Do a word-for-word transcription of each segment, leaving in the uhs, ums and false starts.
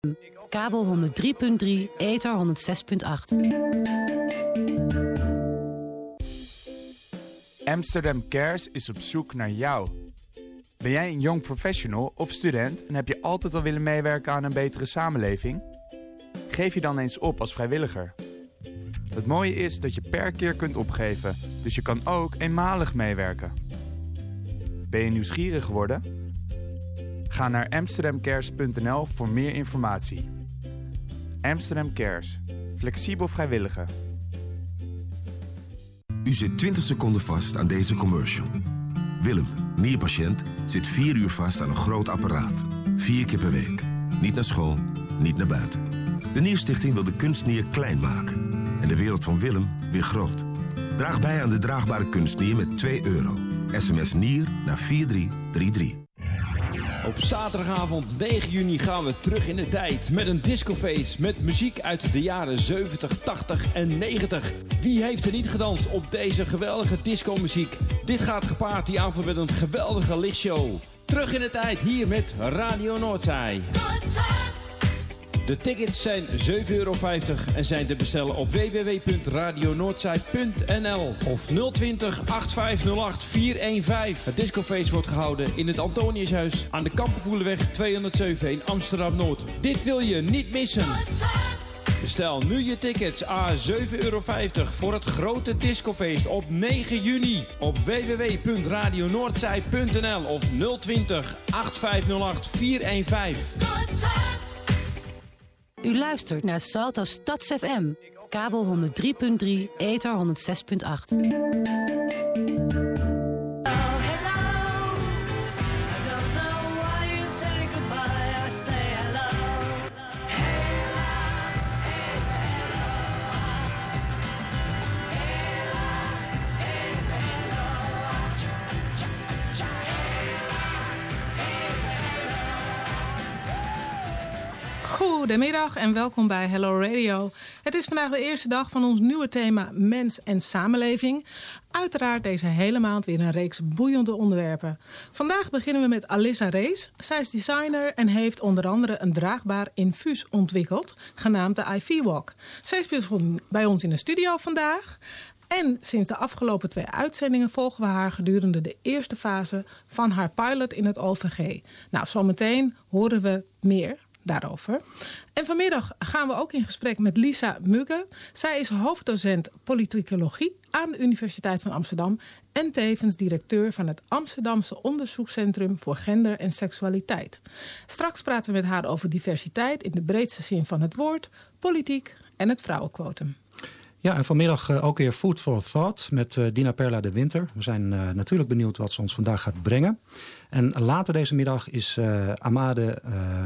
Kabel honderd drie punt drie, ether honderdzes punt acht. Amsterdam Cares is op zoek naar jou. Ben jij een young professional of student en heb je altijd al willen meewerken aan een betere samenleving? Geef je dan eens op als vrijwilliger. Het mooie is dat je per keer kunt opgeven, dus je kan ook eenmalig meewerken. Ben je nieuwsgierig geworden? Ga naar amsterdam cares punt n l voor meer informatie. Amsterdam Cares. Flexibel vrijwilligen. U zit twintig seconden vast aan deze commercial. Willem, nierpatiënt, zit vier uur vast aan een groot apparaat. Vier keer per week. Niet naar school, niet naar buiten. De Nierstichting wil de kunstnier klein maken. En de wereld van Willem weer groot. Draag bij aan de draagbare kunstnier met twee euro. S M S NIER naar vier drie drie drie. Op zaterdagavond negen juni gaan we terug in de tijd met een discofeest met muziek uit de jaren zeventig, tachtig en negentig. Wie heeft er niet gedanst op deze geweldige discomuziek? Dit gaat gepaard die avond met een geweldige lichtshow. Terug in de tijd hier met Radio Noordzij. De tickets zijn zeven euro vijftig en zijn te bestellen op w w w punt radio noordzij punt n l of nul twintig, acht vijf nul acht, vier een vijf. Het discofeest wordt gehouden in het Antoniushuis aan de Kampenvoelenweg tweehonderdzeven in Amsterdam-Noord. Dit wil je niet missen. Bestel nu je tickets à zeven euro vijftig voor het grote discofeest op negen juni op w w w punt radio noordzij punt n l of nul twintig, acht vijf nul acht, vier een vijf. U luistert naar Salto Stads F M. Kabel honderd drie punt drie, ether honderdzes punt acht. Goedemiddag en welkom bij Hello Radio. Het is vandaag de eerste dag van ons nieuwe thema Mens en Samenleving. Uiteraard deze hele maand weer een reeks boeiende onderwerpen. Vandaag beginnen we met Alissa Rees. Zij is designer en heeft onder andere een draagbaar infuus ontwikkeld, genaamd de I V Walk. Zij speelt bij ons in de studio vandaag. En sinds de afgelopen twee uitzendingen volgen we haar gedurende de eerste fase van haar pilot in het O V G. Nou, zometeen horen we meer daarover. En vanmiddag gaan we ook in gesprek met Lisa Mugge. Zij is hoofddocent politicologie aan de Universiteit van Amsterdam en tevens directeur van het Amsterdamse Onderzoekscentrum voor Gender en Seksualiteit. Straks praten we met haar over diversiteit in de breedste zin van het woord, politiek en het vrouwenquotum. Ja, en vanmiddag uh, ook weer Food for Thought met uh, Dina Perla de Winter. We zijn uh, natuurlijk benieuwd wat ze ons vandaag gaat brengen. En later deze middag is uh, Amade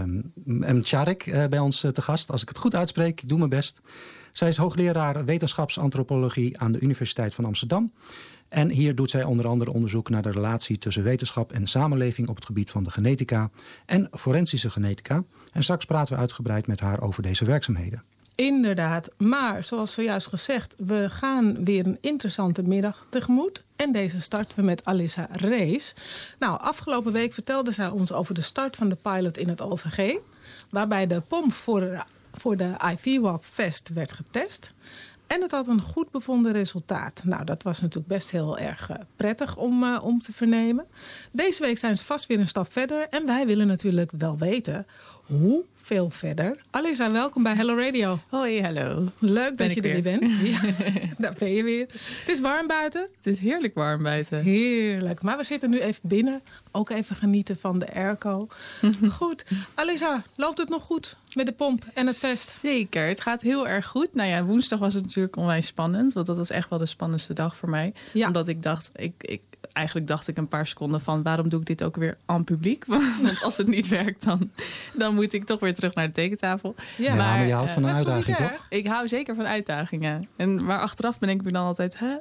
uh, Mcharik uh, bij ons uh, te gast. Als ik het goed uitspreek, ik doe mijn best. Zij is hoogleraar wetenschapsantropologie aan de Universiteit van Amsterdam. En hier doet zij onder andere onderzoek naar de relatie tussen wetenschap en samenleving op het gebied van de genetica en forensische genetica. En straks praten we uitgebreid met haar over deze werkzaamheden. Inderdaad, maar zoals zojuist gezegd, we gaan weer een interessante middag tegemoet. En deze starten we met Alissa Rees. Nou, afgelopen week vertelde zij ons over de start van de pilot in het O V G. Waarbij de pomp voor de, voor de I V Walk Fest werd getest. En het had een goed bevonden resultaat. Nou, dat was natuurlijk best heel erg uh, prettig om, uh, om te vernemen. Deze week zijn ze vast weer een stap verder. En wij willen natuurlijk wel weten hoe veel verder. Alissa, welkom bij Hello Radio. Hoi, hallo. Leuk ben dat je er weer bent. Ja, daar ben je weer. Het is warm buiten. Het is heerlijk warm buiten. Heerlijk. Maar we zitten nu even binnen. Ook even genieten van de airco. Goed. Alissa, loopt het nog goed met de pomp en het fest? Zeker. Het gaat heel erg goed. Nou ja, woensdag was het natuurlijk onwijs spannend. Want dat was echt wel de spannendste dag voor mij. Ja. Omdat ik dacht, ik, ik, eigenlijk dacht ik een paar seconden van, waarom doe ik dit ook weer aan publiek? Want als het niet werkt, dan, dan moet ik toch weer terug naar de tekentafel. Ja, maar, ja, maar je houdt van een uh, uitdaging, toch? Ik hou zeker van uitdagingen. En maar achteraf ben ik dan altijd, hè?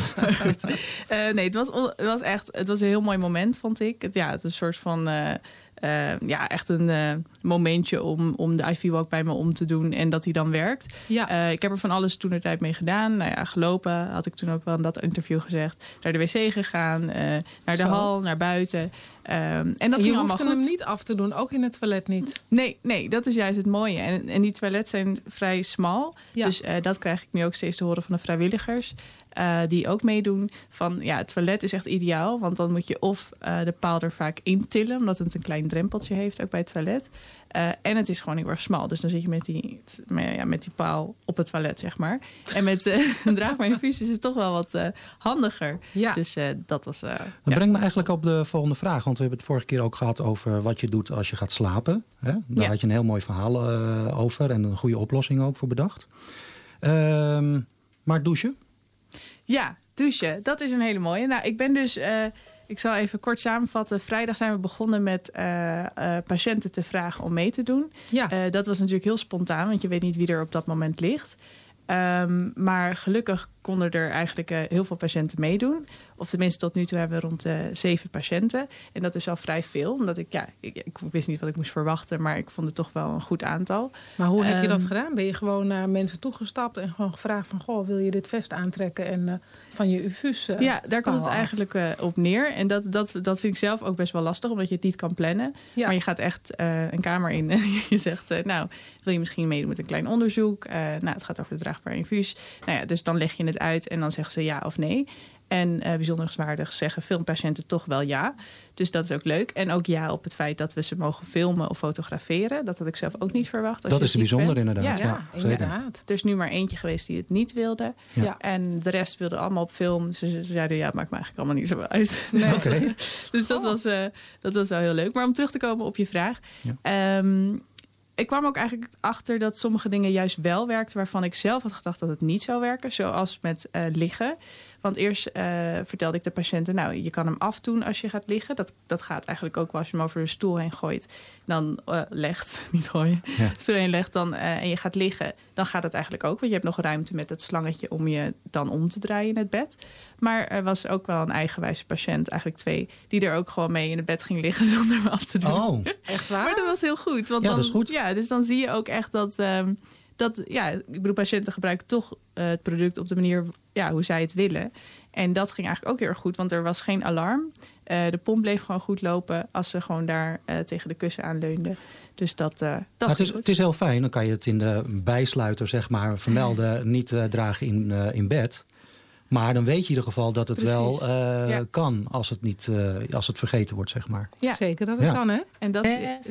uh, nee, het was, het was echt, het was een heel mooi moment, vond ik. Het, ja, het is een soort van, uh, uh, ja, echt een uh, momentje om, om de I V-walk bij me om te doen en dat die dan werkt. Ja. Uh, ik heb er van alles toen de tijd mee gedaan. Nou ja, gelopen had ik toen ook wel in dat interview gezegd. Naar de wc gegaan, uh, naar de Zo. hal, naar buiten. Um, en dat je ging hoeft hem goed. niet af te doen, ook in het toilet niet. Nee, nee, dat is juist het mooie. En, en die toiletten zijn vrij smal. Ja. Dus uh, dat krijg ik nu ook steeds te horen van de vrijwilligers. Uh, die ook meedoen. Van ja, het toilet is echt ideaal. Want dan moet je of uh, de paal er vaak intillen. Omdat het een klein drempeltje heeft, ook bij het toilet. Uh, en het is gewoon heel erg smal. Dus dan zit je met die, met, ja, met die paal op het toilet, zeg maar. En met uh, een draagbaar infuus is het toch wel wat uh, handiger. Ja. Dus uh, dat was... Uh, dat ja, brengt me eigenlijk op de volgende vraag. Want we hebben het vorige keer ook gehad over wat je doet als je gaat slapen. Hè? Daar ja. had je een heel mooi verhaal uh, over. En een goede oplossing ook voor bedacht. Uh, maar douchen? Ja, douchen. Dat is een hele mooie. Nou, ik ben dus... Uh, ik zal even kort samenvatten. Vrijdag zijn we begonnen met uh, uh, patiënten te vragen om mee te doen. Ja. Uh, dat was natuurlijk heel spontaan, want je weet niet wie er op dat moment ligt. Um, maar gelukkig konden er eigenlijk uh, heel veel patiënten meedoen. Of tenminste, tot nu toe hebben we rond uh, zeven patiënten. En dat is al vrij veel. Omdat ik, ja, ik, ik wist niet wat ik moest verwachten. Maar ik vond het toch wel een goed aantal. Maar hoe um, heb je dat gedaan? Ben je gewoon naar mensen toegestapt en gewoon gevraagd van... goh, wil je dit vest aantrekken en uh, van je infuus uh, Ja, daar komt het eigenlijk uh, op neer. En dat, dat, dat vind ik zelf ook best wel lastig. Omdat je het niet kan plannen. Ja. Maar je gaat echt uh, een kamer in en je zegt... Uh, nou, wil je misschien meedoen met een klein onderzoek? Uh, nou, het gaat over het draagbaar infuus. Nou ja, dus dan leg je het uit en dan zeggen ze ja of nee. En uh, bijzonderheidswaardig zeggen veel patiënten toch wel ja. Dus dat is ook leuk. En ook ja op het feit dat we ze mogen filmen of fotograferen. Dat had ik zelf ook niet verwacht. Als dat je is bijzonder bent. inderdaad. Ja, ja, ja inderdaad. Er is nu maar eentje geweest die het niet wilde. Ja. En de rest wilde allemaal op film. Ze, ze zeiden ja, het maakt me eigenlijk allemaal niet zo uit. Nee. Dus, okay. dat, dus dat, was, uh, dat was wel heel leuk. Maar om terug te komen op je vraag. Ja. Um, Ik kwam ook eigenlijk achter dat sommige dingen juist wel werkten... waarvan ik zelf had gedacht dat het niet zou werken. Zoals met uh, liggen. Want eerst uh, vertelde ik de patiënten... nou, je kan hem afdoen als je gaat liggen. Dat, dat gaat eigenlijk ook wel als je hem over de stoel heen gooit. Dan uh, legt, niet gooien. Ja. Stoel heen legt dan, uh, en je gaat liggen. Dan gaat het eigenlijk ook. Want je hebt nog ruimte met het slangetje... om je dan om te draaien in het bed. Maar er was ook wel een eigenwijze patiënt, eigenlijk twee... die er ook gewoon mee in het bed ging liggen zonder hem af te doen. Oh, echt waar? Maar dat was heel goed. Want ja, dan, dat is goed. Ja, dus dan zie je ook echt dat... Um, dat ja, ik bedoel, patiënten gebruiken toch uh, het product op de manier ja, hoe zij het willen. En dat ging eigenlijk ook heel erg goed, want er was geen alarm. Uh, de pomp bleef gewoon goed lopen als ze gewoon daar uh, tegen de kussen aanleunden. Dus dat, uh, dat het, is, het is heel fijn, dan kan je het in de bijsluiter zeg maar vermelden, niet uh, dragen in, uh, in bed. Maar dan weet je in ieder geval dat het Precies. wel uh, ja. kan als het, niet, uh, als het vergeten wordt, zeg maar. Ja. Zeker dat het ja. kan, hè? En dat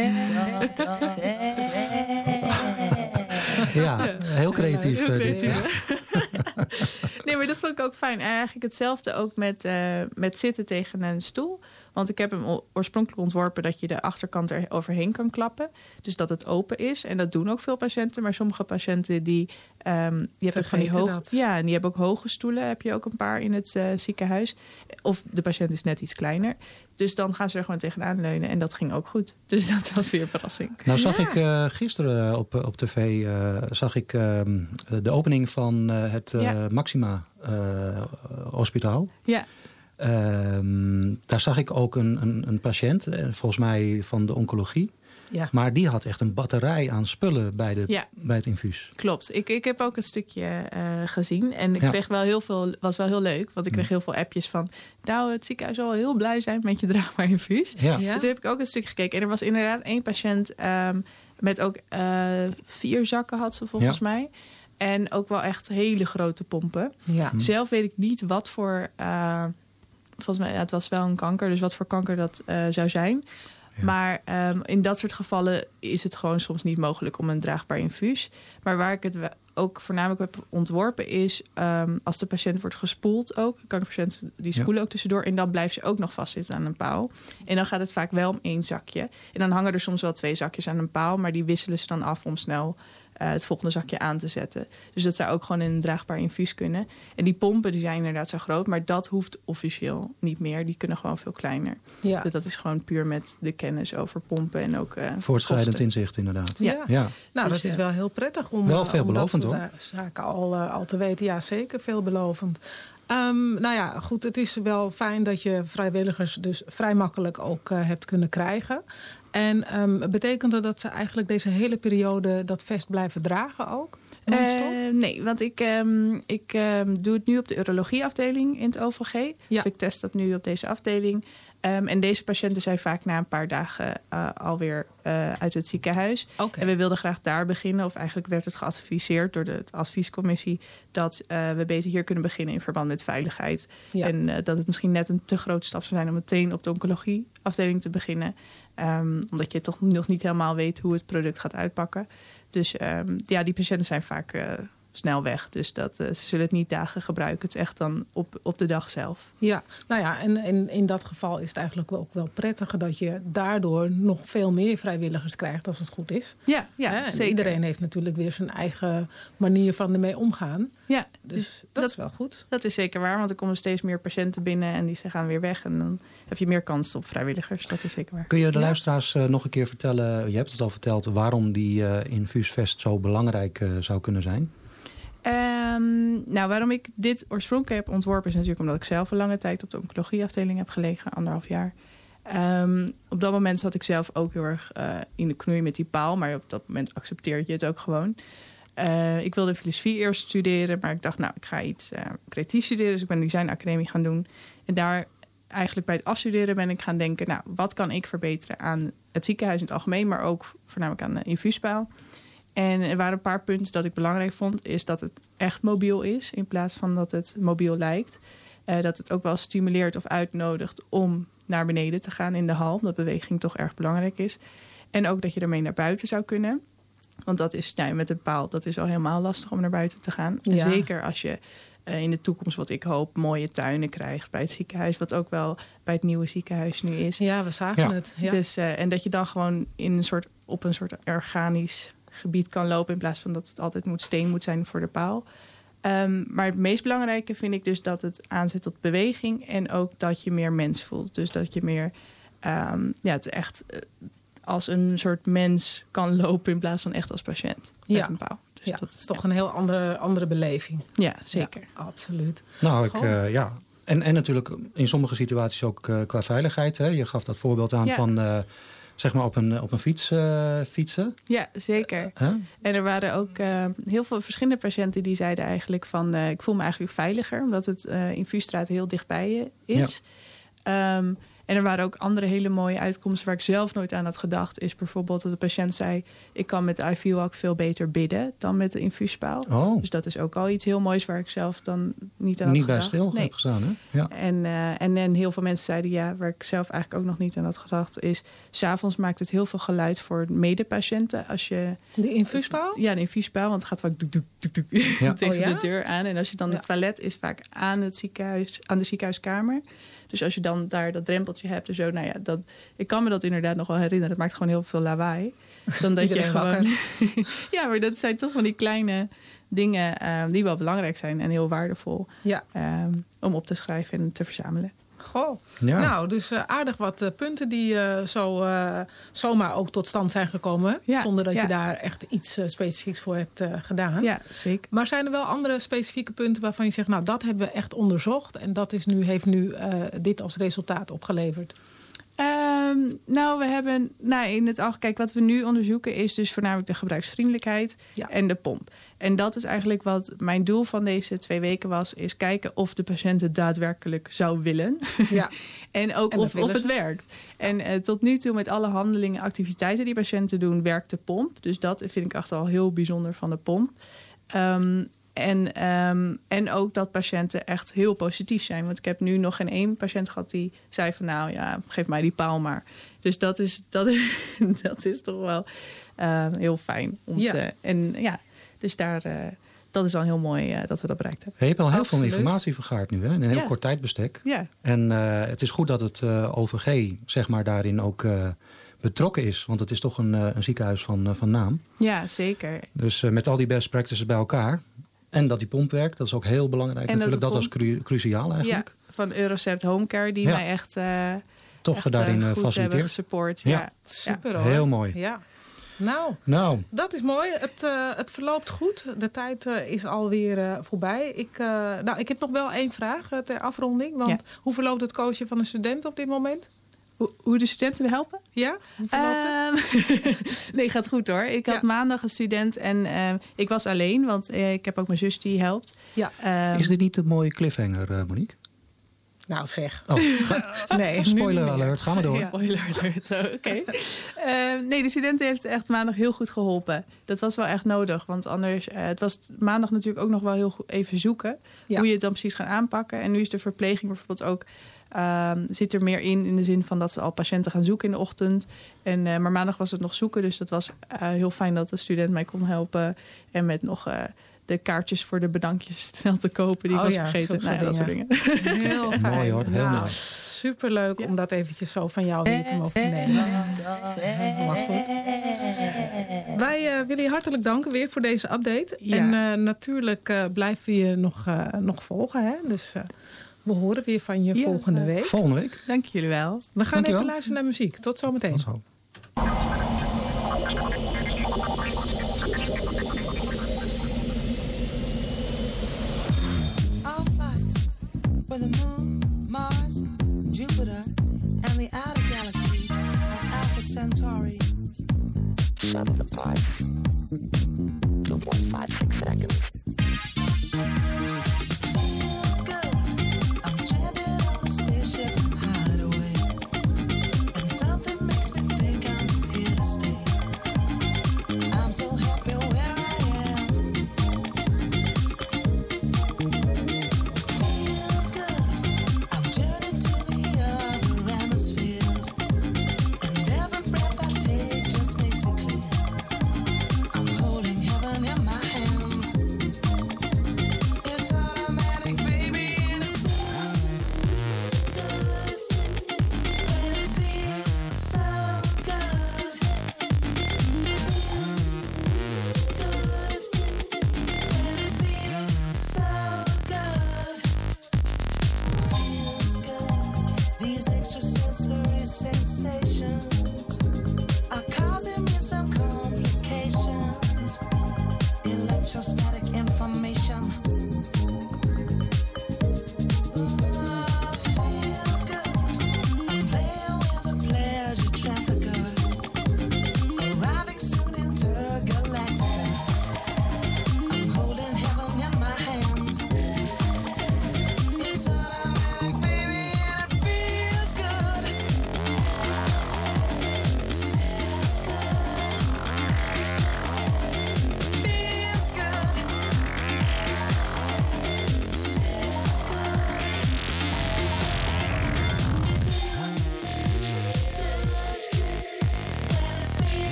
ja, heel creatief, heel uh, creatief dit. Ja. Nee, maar dat vond ik ook fijn. Eigenlijk hetzelfde ook met, uh, met zitten tegen een stoel. Want ik heb hem oorspronkelijk ontworpen dat je de achterkant er overheen kan klappen. Dus dat het open is. En dat doen ook veel patiënten. Maar sommige patiënten die, um, die hebben van die hoog, ja, en die hebben ook hoge stoelen. Heb je ook een paar in het uh, ziekenhuis. Of de patiënt is net iets kleiner. Dus dan gaan ze er gewoon tegenaan leunen. En dat ging ook goed. Dus dat was weer een verrassing. Nou zag ja. ik uh, gisteren op, op tv uh, zag ik uh, de opening van uh, het uh, ja. Maxima uh, Hospitaal. Ja. Um, daar zag ik ook een, een, een patiënt, volgens mij van de oncologie. Ja. Maar die had echt een batterij aan spullen bij, de, ja. bij het infuus. Klopt. Ik, ik heb ook een stukje uh, gezien. En ik ja. kreeg wel heel veel, was wel heel leuk. Want ik kreeg heel veel appjes van... nou, het ziekenhuis zal wel heel blij zijn met je draagbaar infuus. Ja. Ja. Dus toen heb ik ook een stukje gekeken. En er was inderdaad één patiënt um, met ook uh, vier zakken had ze volgens ja. mij. En ook wel echt hele grote pompen. Ja. Zelf weet ik niet wat voor... Uh, volgens mij, ja, het was wel een kanker. Dus wat voor kanker dat uh, zou zijn... Ja. Maar um, in dat soort gevallen is het gewoon soms niet mogelijk om een draagbaar infuus. Maar waar ik het ook voornamelijk heb ontworpen is... Um, als de patiënt wordt gespoeld ook. Kankerpatiënten die spoelen ja. ook tussendoor. En dan blijft ze ook nog vastzitten aan een paal. En dan gaat het vaak wel om één zakje. En dan hangen er soms wel twee zakjes aan een paal. Maar die wisselen ze dan af om snel... Uh, het volgende zakje aan te zetten. Dus dat zou ook gewoon in een draagbaar infuus kunnen. En die pompen die zijn inderdaad zo groot, maar dat hoeft officieel niet meer. Die kunnen gewoon veel kleiner. Ja. Dus dat is gewoon puur met de kennis over pompen en ook uh, voortschrijdend inzicht inderdaad. Ja. ja. Nou, dus dat is wel heel prettig om, wel veelbelovend, om dat soort zaken al, uh, al te weten. Ja, zeker veelbelovend. Um, nou ja, goed, het is wel fijn dat je vrijwilligers dus vrij makkelijk ook uh, hebt kunnen krijgen. En um, betekent dat dat ze eigenlijk deze hele periode dat vest blijven dragen ook? Uh, nee, want ik, um, ik um, doe het nu op de urologieafdeling in het O V G. Ja. Dus ik test dat nu op deze afdeling. Um, en deze patiënten zijn vaak na een paar dagen uh, alweer uh, uit het ziekenhuis. Okay. En we wilden graag daar beginnen. Of eigenlijk werd het geadviseerd door de adviescommissie dat uh, we beter hier kunnen beginnen in verband met veiligheid. Ja. En uh, dat het misschien net een te grote stap zou zijn om meteen op de oncologieafdeling te beginnen. Um, omdat je toch nog niet helemaal weet hoe het product gaat uitpakken. Dus um, ja, die patiënten zijn vaak uh, snel weg. Dus dat, uh, ze zullen het niet dagen gebruiken. Het is echt dan op, op de dag zelf. Ja, nou ja, en in, in dat geval is het eigenlijk ook wel prettiger dat je daardoor nog veel meer vrijwilligers krijgt als het goed is. Ja, ja, en zeker. Iedereen heeft natuurlijk weer zijn eigen manier van ermee omgaan. Ja, dus, dus dat, dat is wel goed. Dat is zeker waar, want er komen steeds meer patiënten binnen en die gaan weer weg. En dan heb je meer kans op vrijwilligers. Dat is zeker waar. Kun je de ja. luisteraars uh, nog een keer vertellen, je hebt het al verteld, waarom die uh, infuusvest zo belangrijk uh, zou kunnen zijn? Um, nou, waarom ik dit oorspronkelijk heb ontworpen is natuurlijk omdat ik zelf een lange tijd op de oncologieafdeling heb gelegen, anderhalf jaar. Um, op dat moment zat ik zelf ook heel erg uh, in de knoei met die paal, maar op dat moment accepteer je het ook gewoon. Uh, ik wilde filosofie eerst studeren, maar ik dacht, nou, ik ga iets uh, creatief studeren, dus ik ben een designacademie gaan doen. En daar eigenlijk bij het afstuderen ben ik gaan denken, nou, wat kan ik verbeteren aan het ziekenhuis in het algemeen, maar ook voornamelijk aan de infuuspaal. En er waren een paar punten dat ik belangrijk vond. Is dat het echt mobiel is in plaats van dat het mobiel lijkt. Uh, dat het ook wel stimuleert of uitnodigt om naar beneden te gaan in de hal. Omdat beweging toch erg belangrijk is. En ook dat je ermee naar buiten zou kunnen. Want dat is nou, met een paal, dat is al helemaal lastig om naar buiten te gaan. Ja. En zeker als je uh, in de toekomst, wat ik hoop, mooie tuinen krijgt bij het ziekenhuis. Wat ook wel bij het nieuwe ziekenhuis nu is. Ja, we zagen ja. het. Ja. Dus, uh, en dat je dan gewoon in een soort, op een soort organisch gebied kan lopen in plaats van dat het altijd moet steen moet zijn voor de paal. Um, maar het meest belangrijke vind ik dus dat het aanzet tot beweging en ook dat je meer mens voelt. Dus dat je meer um, ja, het echt uh, als een soort mens kan lopen in plaats van echt als patiënt met ja. een paal. Dus ja, dat is toch ja. een heel andere, andere beleving. Ja, zeker. Ja, absoluut. Nou, ik, uh, ja. En, en natuurlijk in sommige situaties ook uh, qua veiligheid. Hè? Je gaf dat voorbeeld aan ja. van Uh, zeg maar op een, op een fiets uh, fietsen. Ja, zeker. Huh? En er waren ook uh, heel veel verschillende patiënten die zeiden eigenlijk van Uh, ik voel me eigenlijk veiliger, omdat het uh, infuusstraat heel dichtbij je is. Ja. Um, en er waren ook andere hele mooie uitkomsten waar ik zelf nooit aan had gedacht. Is bijvoorbeeld dat de patiënt zei, ik kan met de I V ook veel beter bidden dan met de infuuspaal. Oh. Dus dat is ook al iets heel moois waar ik zelf dan niet aan had niet gedacht. Niet bij stil nee. heb gestaan, hè? Ja. En, uh, en, en heel veel mensen zeiden, ja, waar ik zelf eigenlijk ook nog niet aan had gedacht, is 's avonds maakt het heel veel geluid voor medepatiënten. Als je de infuuspaal? Ja, de infuuspaal, want het gaat vaak doek, doek, doek, doek, ja. tegen oh, ja? de deur aan. En als je dan ja. het toilet is vaak aan het ziekenhuis, aan de ziekenhuiskamer. Dus als je dan daar dat drempeltje hebt en zo, nou ja, dat, ik kan me dat inderdaad nog wel herinneren. Het maakt gewoon heel veel lawaai. Dan dat je gewoon. Ja, maar dat zijn toch van die kleine dingen um, die wel belangrijk zijn en heel waardevol ja. um, om op te schrijven en te verzamelen. Goh. Ja. Nou, dus uh, aardig wat uh, punten die uh, zo uh, zomaar ook tot stand zijn gekomen. Ja, zonder dat ja. je daar echt iets uh, specifieks voor hebt uh, gedaan. Ja, zeker. Maar zijn er wel andere specifieke punten waarvan je zegt, nou, dat hebben we echt onderzocht en dat is nu, heeft nu uh, dit als resultaat opgeleverd? Um, nou, we hebben nou, in het algemeen, kijk, wat we nu onderzoeken is dus voornamelijk de gebruiksvriendelijkheid ja. en de pomp. En dat is eigenlijk wat mijn doel van deze twee weken was, is kijken of de patiënt het daadwerkelijk zou willen. Ja. en ook en of, of het werkt. En uh, tot nu toe met alle handelingen, activiteiten die patiënten doen, werkt de pomp. Dus dat vind ik echt al heel bijzonder van de pomp. Um, En, um, en ook dat patiënten echt heel positief zijn. Want ik heb nu nog geen één patiënt gehad die zei van nou ja, geef mij die paal maar. Dus dat is, dat is, dat is toch wel uh, heel fijn. Om ja. te, en ja, dus daar, uh, dat is dan heel mooi uh, dat we dat bereikt hebben. Je hebt al heel Absoluut. veel informatie vergaard nu, hè? In een heel ja. kort tijdbestek. Ja. En uh, het is goed dat het uh, O V G zeg maar daarin ook Uh, betrokken is. Want het is toch een, uh, een ziekenhuis van, uh, van naam. Ja, zeker. Dus uh, met al die best practices bij elkaar. En dat die pomp werkt, dat is ook heel belangrijk. En natuurlijk, dat, dat was cru- cruciaal eigenlijk. Ja, van Eurocept Homecare, die ja. mij echt, uh, toch echt daarin uh, goed faciliteert. hebben gesupport. Ja. Ja. Super ja. hoor. Heel mooi. Ja. Nou, nou, dat is mooi. Het, uh, het verloopt goed. De tijd uh, is alweer uh, voorbij. Ik, uh, nou, ik heb nog wel één vraag uh, ter afronding. Want ja. hoe verloopt het coachen van een student op dit moment? Hoe, hoe de studenten helpen? Ja? Um, nee, gaat goed hoor. Ik had ja. maandag een student en uh, ik was alleen, want uh, ik heb ook mijn zus die helpt. Ja. Um, Is dit niet een mooie cliffhanger, uh, Monique? Nou zeg. Oh. nee, Spoiler alert, gaan we door. Ja. Spoiler alert, oké. Okay. uh, nee, de student heeft echt maandag heel goed geholpen. Dat was wel echt nodig, want anders... Uh, het was maandag natuurlijk ook nog wel heel goed even zoeken... Ja. hoe je het dan precies gaat aanpakken. En nu is de verpleging bijvoorbeeld ook... Uh, zit er meer in, in de zin van dat ze al patiënten gaan zoeken in de ochtend. En, uh, maar maandag was het nog zoeken, dus dat was uh, heel fijn dat de student mij kon helpen. En met nog... Uh, de kaartjes voor de bedankjes snel te kopen. Die oh was ja, vergeten. Nou ja, dat soort dingen. Heel fijn. Mooi hoor, heel nou, mooi. Superleuk ja. om dat eventjes zo van jou weer te mogen nemen. Helemaal goed. Wij uh, willen je hartelijk danken weer voor deze update. Ja. En uh, natuurlijk uh, blijven we je nog, uh, nog volgen. Hè? Dus uh, we horen weer van je ja. volgende week. Volgende week. Dank jullie wel. We gaan Dank even luisteren naar muziek. Tot zometeen. Tot zo. For the moon, Mars, Jupiter, and the outer galaxies of Alpha Centauri. None of the parts. two point five six seconds. Feels good. I'm stranded on a spaceship hideaway. And something makes me think I'm here to stay. I'm so happy where I am. Electrostatic information.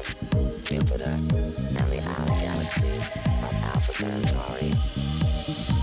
And the outer galaxies of Alpha Centauri.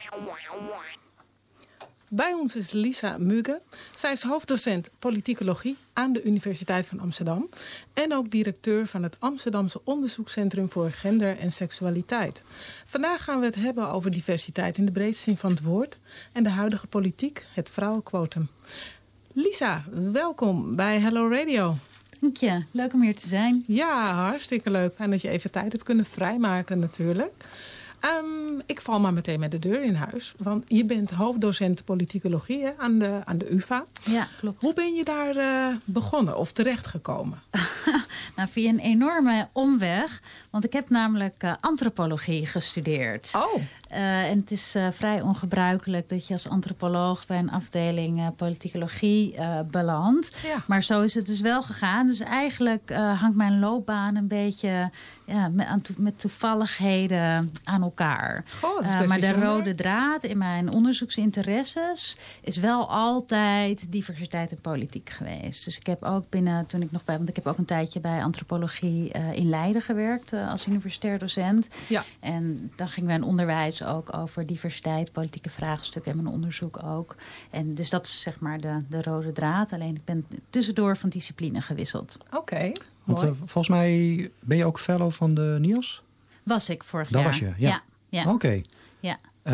Bij ons is Lisa Mugge. Zij is hoofddocent politicologie aan de Universiteit van Amsterdam. En ook directeur van het Amsterdamse Onderzoekscentrum voor Gender en Seksualiteit. Vandaag gaan we het hebben over diversiteit in de breedste zin van het woord. En de huidige politiek, het vrouwenquotum. Lisa, welkom bij Hello Radio. Dank je, leuk om hier te zijn. Ja, hartstikke leuk. Fijn dat je even tijd hebt kunnen vrijmaken natuurlijk. Um, ik val maar meteen met de deur in huis. Want je bent hoofddocent politicologie hè, aan, de, aan de U vA. Ja, klopt. Hoe ben je daar uh, begonnen of terechtgekomen? Nou, via een enorme omweg. Want ik heb namelijk uh, antropologie gestudeerd. Oh. Uh, en het is uh, vrij ongebruikelijk dat je als antropoloog bij een afdeling uh, politicologie uh, belandt. Ja. Maar zo is het dus wel gegaan. Dus eigenlijk uh, hangt mijn loopbaan een beetje ja, met, aan to- met toevalligheden aan elkaar. Goh, dat is uh, best maar de bijzonder. rode draad in mijn onderzoeksinteresses is wel altijd diversiteit en politiek geweest. Dus ik heb ook binnen, toen ik nog bij, want ik heb ook een tijdje bij antropologie uh, in Leiden gewerkt uh, als universitair docent. Ja. En dan ging mijn onderwijs ook over diversiteit, politieke vraagstukken en mijn onderzoek ook. En dus dat is zeg maar de, de rode draad. Alleen ik ben tussendoor van discipline gewisseld. Oké, okay, Want uh, volgens mij ben je ook fellow van de N I A S? Was ik vorig Dat jaar. was je, ja. ja, ja. Oké. Okay. Ja.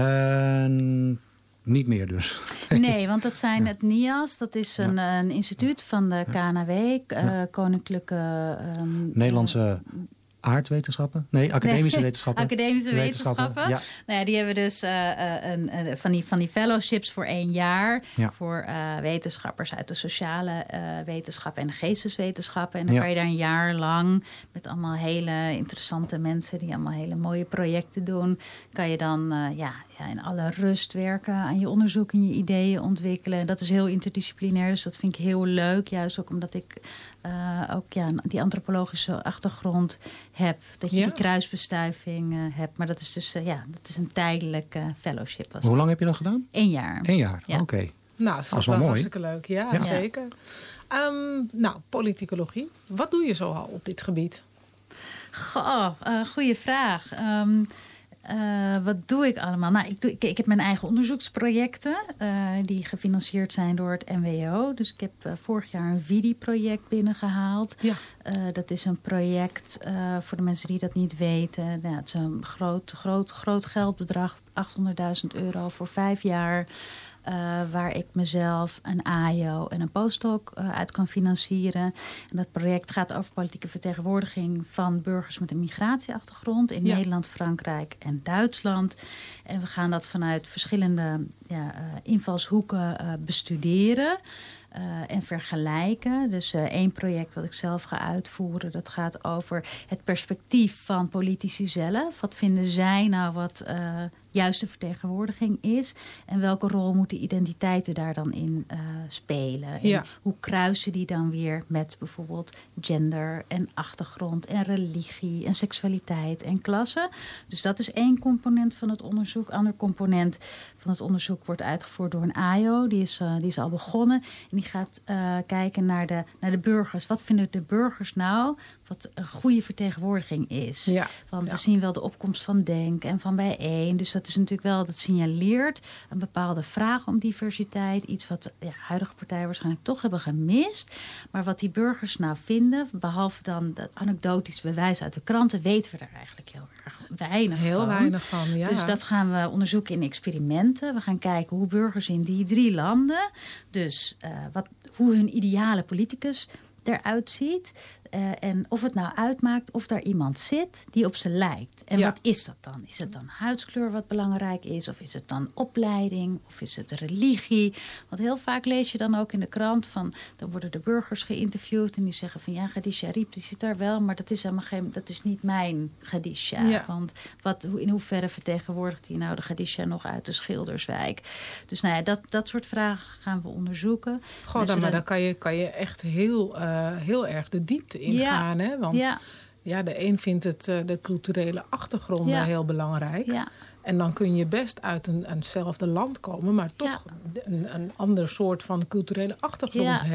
Uh, niet meer dus. Nee, want dat zijn ja. het N I A S. Dat is een, ja. een instituut van de K N A W. Uh, ja. Koninklijke... Um, Nederlandse... Uh, Aardwetenschappen? Nee, academische nee, wetenschappen. Academische wetenschappen. wetenschappen. Ja. Nou ja, die hebben dus uh, een, een, van, die, van die fellowships voor één jaar. Ja. Voor uh, wetenschappers uit de sociale uh, wetenschappen en de geesteswetenschappen. En dan ja. kan je daar een jaar lang met allemaal hele interessante mensen die allemaal hele mooie projecten doen. Kan je dan uh, ja, ja, in alle rust werken aan je onderzoek en je ideeën ontwikkelen. En dat is heel interdisciplinair, dus dat vind ik heel leuk. Juist ook omdat ik uh, ook ja, die antropologische achtergrond heb. Dat je ja. die kruisbestuiving uh, hebt. Maar dat is dus uh, ja, dat is een tijdelijk uh, fellowship. Was Hoe dat. lang heb je dat gedaan? Eén jaar. Eén jaar, ja. oké. Okay. Nou, dat is wel mooi. Hartstikke leuk. Ja, ja. zeker. Um, nou, politicologie. Wat doe je zoal op dit gebied? Goh, uh, goeie vraag. Um, Uh, wat doe ik allemaal? Nou, ik, doe, ik, ik heb mijn eigen onderzoeksprojecten uh, die gefinancierd zijn door het M W O. Dus ik heb uh, vorig jaar een V I D I-project binnengehaald. Ja. Uh, dat is een project uh, voor de mensen die dat niet weten. Nou, het is een groot, groot, groot geldbedrag, achthonderdduizend euro voor vijf jaar. Uh, waar ik mezelf een A I O en een postdoc uh, uit kan financieren. En dat project gaat over politieke vertegenwoordiging van burgers met een migratieachtergrond in ja. Nederland, Frankrijk en Duitsland. En we gaan dat vanuit verschillende ja, uh, invalshoeken uh, bestuderen. Uh, en vergelijken. Dus uh, één project wat ik zelf ga uitvoeren, dat gaat over het perspectief van politici zelf. Wat vinden zij nou wat uh, juiste vertegenwoordiging is? En welke rol moeten identiteiten daar dan in uh, spelen? Ja. En hoe kruisen die dan weer met bijvoorbeeld gender en achtergrond en religie en seksualiteit en klasse? Dus dat is één component van het onderzoek. Ander component van het onderzoek wordt uitgevoerd door een A I O. Die is, uh, die is al begonnen. En die gaat uh, kijken naar de, naar de burgers. Wat vinden de burgers nou wat een goede vertegenwoordiging is? Ja. Want ja. we zien wel de opkomst van Denk en van Bijeen. Dus dat is natuurlijk wel, dat signaleert een bepaalde vraag om diversiteit. Iets wat de ja, huidige partijen waarschijnlijk toch hebben gemist. Maar wat die burgers nou vinden, behalve dan dat anekdotisch bewijs uit de kranten, weten we daar eigenlijk heel erg weinig heel van. Heel weinig van, ja. Dus dat gaan we onderzoeken in experimenten. We gaan kijken hoe burgers in die drie landen, dus uh, wat, hoe hun ideale politicus eruit ziet. Uh, en of het nou uitmaakt of daar iemand zit die op ze lijkt. En ja. wat is dat dan? Is het dan huidskleur wat belangrijk is? Of is het dan opleiding? Of is het religie? Want heel vaak lees je dan ook in de krant van, dan worden de burgers geïnterviewd en die zeggen van ja, Khadija Ariep, die zit daar wel, maar dat is helemaal geen, dat is niet mijn Khadija. Ja. Want wat, in hoeverre vertegenwoordigt die nou de Khadija nog uit de Schilderswijk? Dus nou ja, dat, dat soort vragen gaan we onderzoeken. Goh, dan, zullen... maar dan kan je, kan je echt heel, uh, heel erg de diepte ingaan. Ja. Hè? Want ja. Ja, de een vindt het, uh, de culturele achtergronden ja. heel belangrijk. Ja. En dan kun je best uit een, eenzelfde land komen, maar toch ja. een, een ander soort van culturele achtergrond ja. hebben.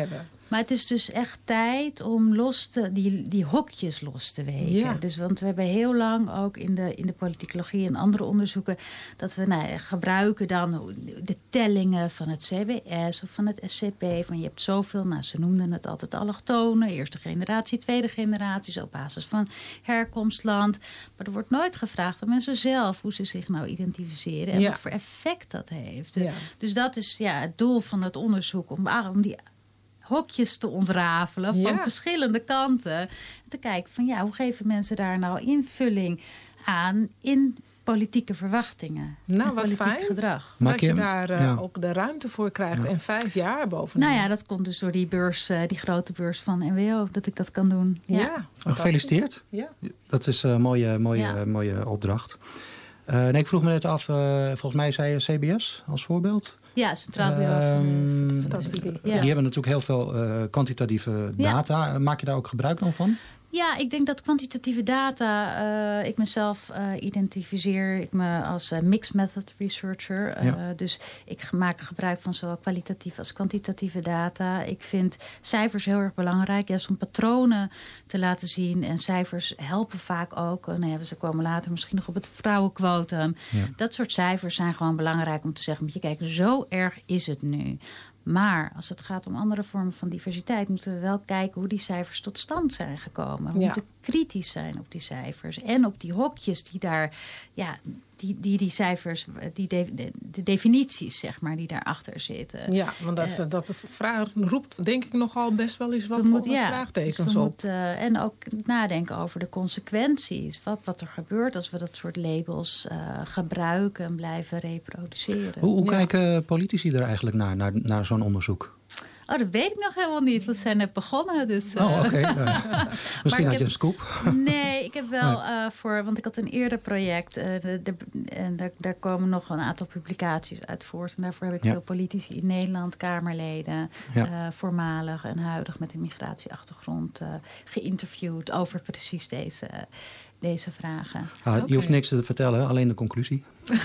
Maar het is dus echt tijd om los te, die, die hokjes los te weken. Ja. Dus, want we hebben heel lang ook in de, in de politicologie en andere onderzoeken... dat we nou, gebruiken dan de tellingen van het C B S of van het S C P. Van je hebt zoveel, nou, ze noemden het altijd allochtonen. Eerste generatie, tweede generatie. Op basis van herkomstland. Maar er wordt nooit gevraagd aan mensen zelf... hoe ze zich nou identificeren en Ja. wat voor effect dat heeft. Ja. Dus dat is ja, het doel van het onderzoek. Om, om die hokjes te ontrafelen van Ja. verschillende kanten. En te kijken van ja, hoe geven mensen daar nou invulling aan in politieke verwachtingen. Nou, en wat politiek fijn. gedrag. Maak dat je je- daar uh, ja. ook de ruimte voor krijgt. En vijf jaar bovenaan. Nou ja, dat komt dus door die beurs, uh, die grote beurs van N W O, dat ik dat kan doen. Ja. Ja, Gefeliciteerd. Ja. Dat is een mooie, mooie, Ja. mooie opdracht. Uh, nee, ik vroeg me net af, uh, volgens mij zei je C B S als voorbeeld. Ja, Centraal Bureau van Ehm, uh, Statistiek. Ja. Die hebben natuurlijk heel veel uh, kwantitatieve Ja. data. Maak je daar ook gebruik dan van? Ja, ik denk dat kwantitatieve data... Uh, ik mezelf uh, identificeer ik me als uh, mixed method researcher. Uh, Ja. Dus ik maak gebruik van zowel kwalitatieve als kwantitatieve data. Ik vind cijfers heel erg belangrijk. Juist om patronen te laten zien. En cijfers helpen vaak ook. Uh, nou ja, ze komen later misschien nog op het vrouwenquotum. Ja. Dat soort cijfers zijn gewoon belangrijk om te zeggen... moet je kijken, zo erg is het nu. Maar als het gaat om andere vormen van diversiteit... moeten we wel kijken hoe die cijfers tot stand zijn gekomen. We Ja. moeten kritisch zijn op die cijfers. En op die hokjes die daar... Ja, die, die, die cijfers, die de, de, de definities, zeg maar, die daarachter zitten. Ja, want dat, is, Uh, dat vraag roept denk ik nogal best wel eens wat We moeten- op- ja, vraagtekens dus we op. moeten, uh, en ook nadenken over de consequenties. Wat, wat er gebeurt als we dat soort labels uh, gebruiken en blijven reproduceren. Hoe, hoe Ja. kijken politici er eigenlijk naar, naar, naar zo'n onderzoek? Oh, dat weet ik nog helemaal niet. We zijn net begonnen. Dus, uh, Oh, oké. Okay. Uh, misschien had heb- je een scoop. Nee, ik heb wel uh, voor... Want ik had een eerder project. Uh, de, de, en daar, daar komen nog een aantal publicaties uit voort. En daarvoor heb ik Ja. veel politici in Nederland, Kamerleden... Ja. Uh, voormalig en huidig met een migratieachtergrond... Uh, geïnterviewd over precies deze, deze vragen. Ah, je Oké. hoeft niks te vertellen, alleen de conclusie.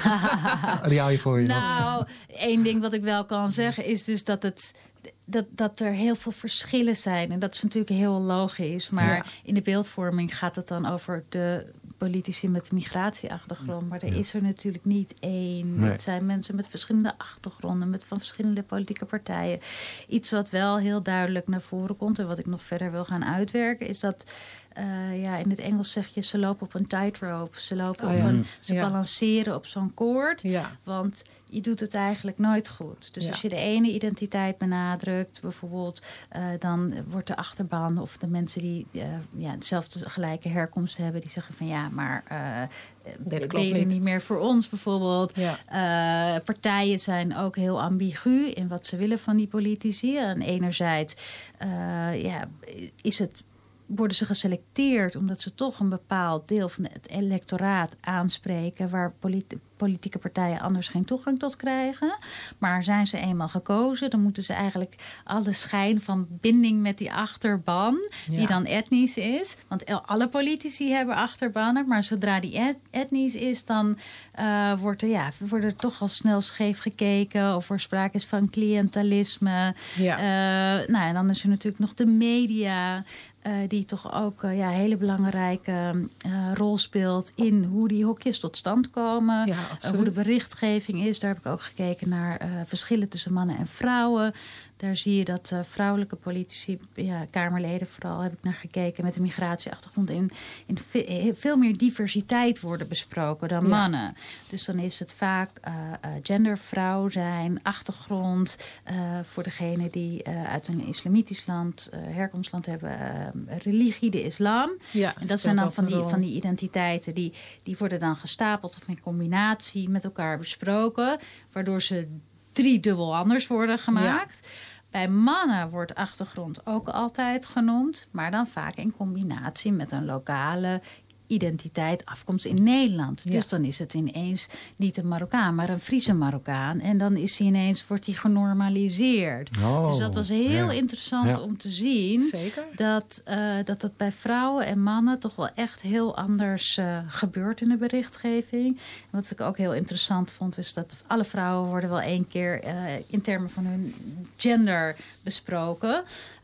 Die hou je voor je. Nou, één ding wat ik wel kan zeggen is dus dat het... Dat, dat er heel veel verschillen zijn. En dat is natuurlijk heel logisch. Maar Ja. in de beeldvorming gaat het dan over de politici met een migratieachtergrond. Maar er Ja. is er natuurlijk niet één. Nee. Het zijn mensen met verschillende achtergronden. Met van verschillende politieke partijen. Iets wat wel heel duidelijk naar voren komt. En wat ik nog verder wil gaan uitwerken. Is dat... Uh, ja, in het Engels zeg je, ze lopen op een tightrope. Ze lopen Oh, op ja. een, ze Ja. balanceren op zo'n koord. Ja. Want je doet het eigenlijk nooit goed. Dus Ja. als je de ene identiteit benadrukt, bijvoorbeeld, uh, dan wordt de achterban of de mensen die uh, ja, dezelfde gelijke herkomst hebben, die zeggen van ja, maar uh, Dit ben je klopt er niet. niet meer voor ons bijvoorbeeld. Ja. Uh, partijen zijn ook heel ambigu in wat ze willen van die politici. En enerzijds uh, ja, is het worden ze geselecteerd omdat ze toch een bepaald deel van het electoraat aanspreken waar politi- politieke partijen anders geen toegang tot krijgen. Maar zijn ze eenmaal gekozen, dan moeten ze eigenlijk alle schijn van binding met die achterban, Ja. die dan etnisch is. Want el- alle politici hebben achterbannen, maar zodra die et- etnisch is, dan uh, wordt er, ja, wordt er toch al snel scheef gekeken of er sprake is van cliëntelisme. Ja. Uh, nou, en dan is er natuurlijk nog de media, Uh, die toch ook een uh, ja, hele belangrijke uh, rol speelt in hoe die hokjes tot stand komen. Ja, uh, absoluut. hoe de berichtgeving is. Daar heb ik ook gekeken naar uh, verschillen tussen mannen en vrouwen. Daar zie je dat uh, vrouwelijke politici, ja, Kamerleden vooral, heb ik naar gekeken met een migratieachtergrond, in, in ve- veel meer diversiteit worden besproken dan Ja. mannen. Dus dan is het vaak uh, uh, gendervrouw zijn, achtergrond, uh, voor degene die uh, uit een islamitisch land, uh, herkomstland hebben, uh, religie, de islam. Ja, En dat speelt zijn dan ook van een die, rol. van die identiteiten, die, die worden dan gestapeld of in combinatie met elkaar besproken, waardoor ze driedubbel anders worden gemaakt. Bij mannen wordt achtergrond ook altijd genoemd, maar dan vaak in combinatie met een lokale identiteit, afkomst in Nederland. Ja. Dus dan is het ineens niet een Marokkaan, maar een Friese Marokkaan. En dan is hij ineens, wordt hij genormaliseerd. Oh, dus dat was heel ja. interessant Ja. om te zien. Zeker. Dat, uh, dat het bij vrouwen en mannen toch wel echt heel anders uh, gebeurt in de berichtgeving. En wat ik ook heel interessant vond, is dat alle vrouwen worden wel één keer uh, in termen van hun gender besproken.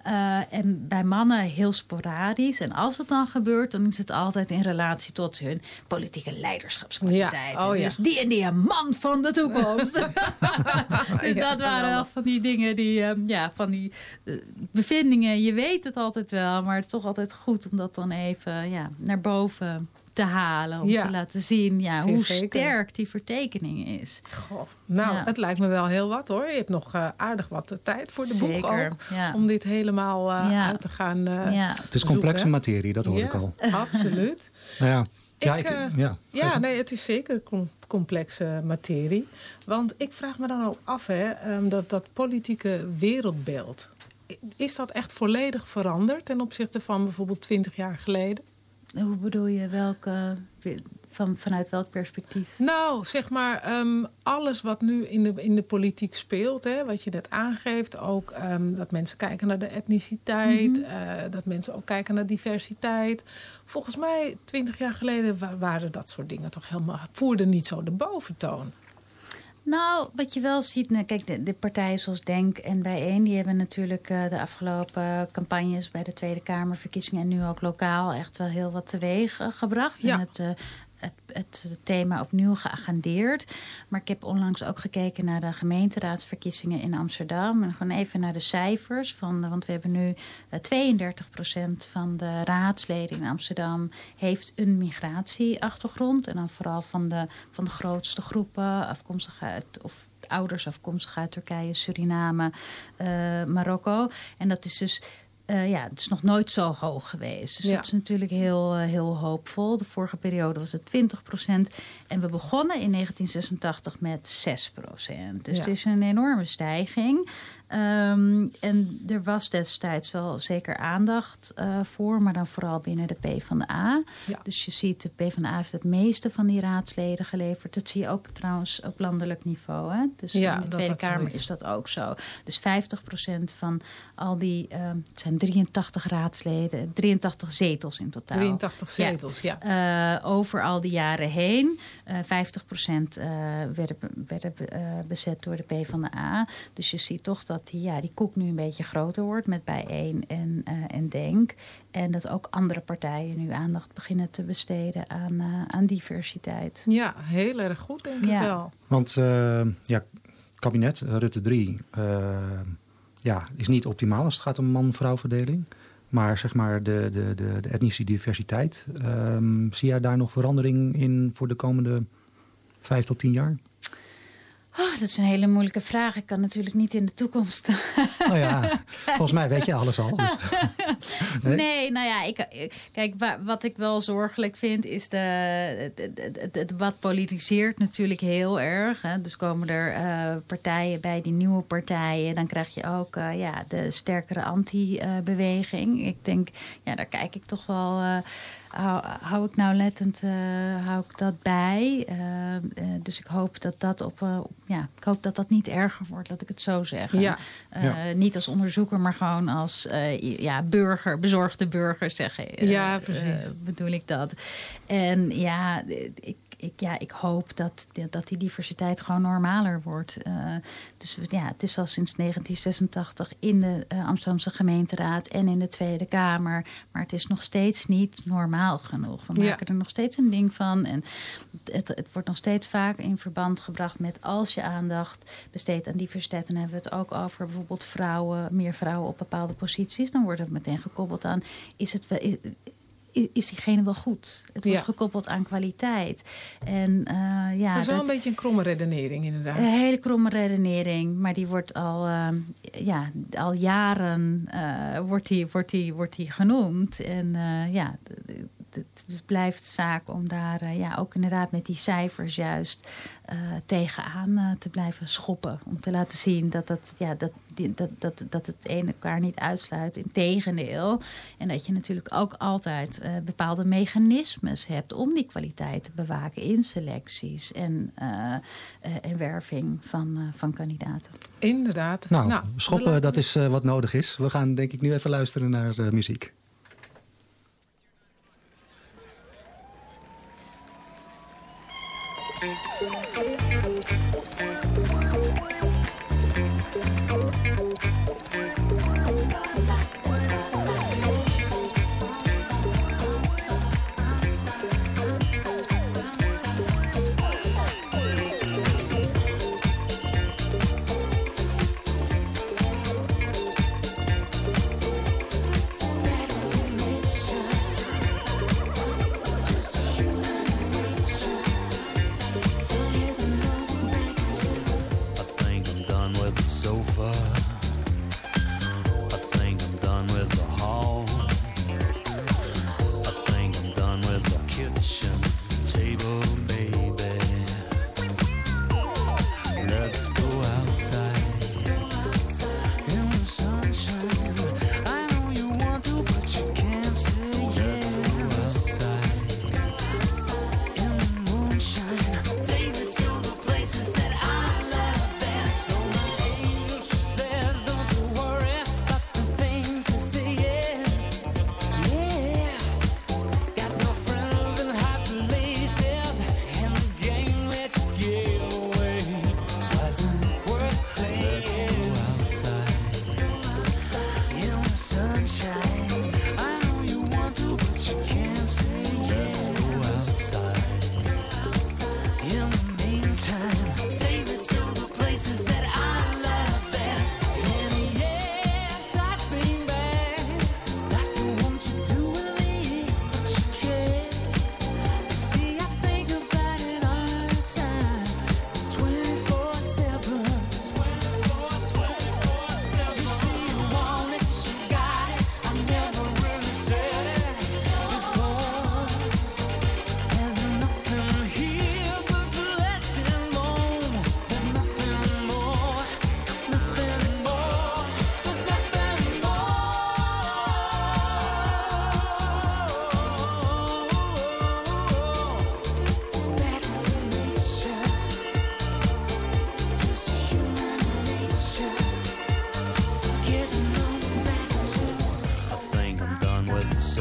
Uh, en bij mannen heel sporadisch. En als het dan gebeurt, dan is het altijd in relatie tot hun politieke leiderschapskwaliteiten. Ja. Oh, ja. Dus die en die een man van de toekomst. Dus ja, dat waren wel van die dingen, die, um, ja, van die uh, bevindingen. Je weet het altijd wel, maar het is toch altijd goed om dat dan even ja, naar boven te halen. Om ja. te laten zien ja, hoe zeker. sterk die vertekening is. Goh. Nou, ja. het lijkt me wel heel wat hoor. Je hebt nog uh, aardig wat tijd voor de Zeker, boeg ook. Ja. Om dit helemaal uh, ja. uit te gaan uh, ja. Het is complexe zoeken. materie, dat hoor ja, ik al. Absoluut. Nou ja. Ik, Ja, ik, uh, ja, ja, nee, het is zeker com- complexe materie. Want ik vraag me dan ook af, hè, um, dat, dat politieke wereldbeeld. Is dat echt volledig veranderd ten opzichte van bijvoorbeeld twintig jaar geleden? Hoe bedoel je? Welke, van, vanuit welk perspectief? Nou, zeg maar, um, alles wat nu in de, in de politiek speelt, hè, wat je net aangeeft, ook um, dat mensen kijken naar de etniciteit, mm-hmm. uh, dat mensen ook kijken naar diversiteit. Volgens mij, twintig jaar geleden wa- waren dat soort dingen toch helemaal, voerden niet zo de boventoon. Nou, wat je wel ziet, nou, kijk, de, de partijen zoals Denk en Bijeen, die hebben natuurlijk uh, de afgelopen campagnes bij de Tweede Kamerverkiezingen en nu ook lokaal echt wel heel wat teweeg uh, gebracht. Ja. En het, uh, het, het thema opnieuw geagendeerd. Maar ik heb onlangs ook gekeken naar de gemeenteraadsverkiezingen in Amsterdam. En gewoon even naar de cijfers. Van, want we hebben nu uh, tweeëndertig procent van de raadsleden in Amsterdam heeft een migratieachtergrond. En dan vooral van de, van de grootste groepen afkomstig uit, of ouders afkomstig uit Turkije, Suriname, uh, Marokko. En dat is dus Uh, ja, het is nog nooit zo hoog geweest. Dus ja. dat is natuurlijk heel, uh, heel hoopvol. De vorige periode was het twintig procent. En we begonnen in negentien zesentachtig met zes procent. Dus ja. het is een enorme stijging. Um, en er was destijds wel zeker aandacht uh, voor, maar dan vooral binnen de PvdA. Ja. Dus je ziet, de PvdA heeft het meeste van die raadsleden geleverd. Dat zie je ook trouwens op landelijk niveau. Hè? Dus ja, in de Tweede Kamer is. is dat ook zo. Dus vijftig procent van al die, um, het zijn drieëntachtig raadsleden, drieëntachtig zetels in totaal. drieëntachtig zetels, ja. ja. Uh, over al die jaren heen. Uh, vijftig procent uh, werden, werden uh, bezet door de PvdA. Dus je ziet toch dat die, ja, die koek nu een beetje groter wordt met Bijeen en, uh, en Denk. En dat ook andere partijen nu aandacht beginnen te besteden aan, uh, aan diversiteit. Ja, heel erg goed denk ja. ik wel. Want uh, ja, kabinet Rutte drie uh, ja, is niet optimaal als het gaat om man-vrouw verdeling. Maar zeg maar de, de, de, de etnische diversiteit. Um, zie jij daar nog verandering in voor de komende vijf tot tien jaar? Oh, dat is een hele moeilijke vraag. Ik kan natuurlijk niet in de toekomst. Nou ja, volgens mij weet je alles al. Dus. Nee? nee, nou ja, ik, kijk, wat ik wel zorgelijk vind is de, het, het, het, het debat politiseert natuurlijk heel erg. Hè. Dus komen er uh, partijen bij, die nieuwe partijen. Dan krijg je ook uh, ja, de sterkere anti-beweging. Ik denk, ja, daar kijk ik toch wel. Uh, Hou, hou ik nauwlettend uh, hou ik dat bij. Uh, uh, dus ik hoop dat dat op, uh, op ja, ik hoop dat dat niet erger wordt, laat ik het zo zeggen. Ja. Uh, ja. Niet als onderzoeker, maar gewoon als uh, ja, burger, bezorgde burger zeggen. Uh, ja, precies. Uh, bedoel ik dat. En ja, ik. Ik, ja, ik hoop dat, dat die diversiteit gewoon normaler wordt. Uh, dus ja, het is al sinds negentien zesentachtig in de uh, Amsterdamse gemeenteraad en in de Tweede Kamer. Maar het is nog steeds niet normaal genoeg. We maken ja. er nog steeds een ding van. En het, het wordt nog steeds vaak in verband gebracht met als je aandacht besteedt aan diversiteit. Dan hebben we het ook over bijvoorbeeld vrouwen, meer vrouwen op bepaalde posities. Dan wordt het meteen gekoppeld aan, is het wel... Is, is diegene wel goed. Het wordt ja. gekoppeld aan kwaliteit. En, uh, ja, dat is wel dat, een beetje een kromme redenering inderdaad. Een hele kromme redenering. Maar die wordt al, uh, ja, al jaren uh, wordt die, wordt die, wordt die genoemd. En uh, ja, het, het blijft zaak om daar uh, ja, ook inderdaad met die cijfers juist uh, tegenaan uh, te blijven schoppen. Om te laten zien dat, dat, ja, dat, die, dat, dat, dat het een elkaar niet uitsluit. Integendeel. En dat je natuurlijk ook altijd uh, bepaalde mechanismes hebt om die kwaliteit te bewaken in selecties en, uh, uh, en werving van, uh, van kandidaten. Inderdaad. Nou, nou schoppen, laten... dat is uh, wat nodig is. We gaan denk ik nu even luisteren naar uh, muziek. Let's go outside.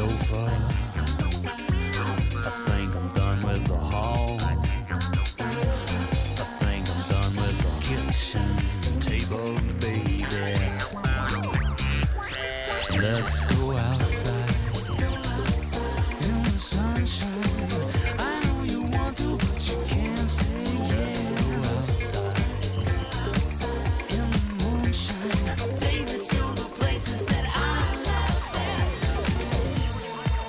sofa. I think I'm done with the hall. I think I'm done with the kitchen table, baby. Let's go outside in the sunshine. I know you want to, but you can't say yes. Let's go outside in the moonshine. Take me to the places that I love best.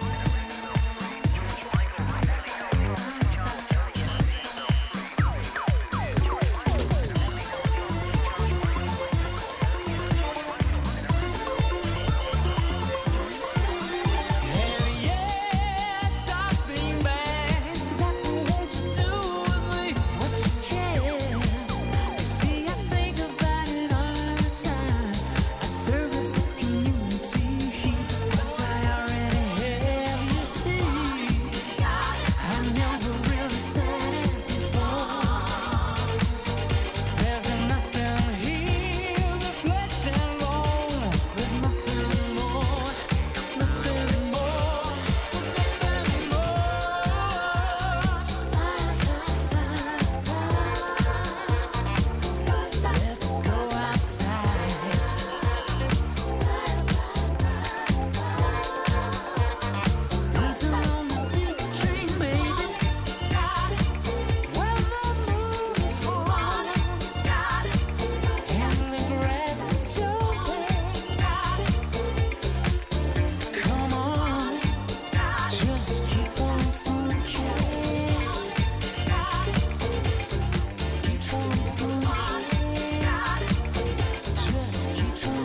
And yes, I've been bad. Doctor, won't you do with me what you can? You see, I think about it all the time. I'd service the community, but I already have, you see. I never really said it before. There's nothing here but flesh and bone. There's nothing more, nothing more, nothing more. Let's go outside. Dancing on the deep train, baby. Where the moon is hot and the grass is jumping. Come on, just keep on funking. Keep on funking. Just keep on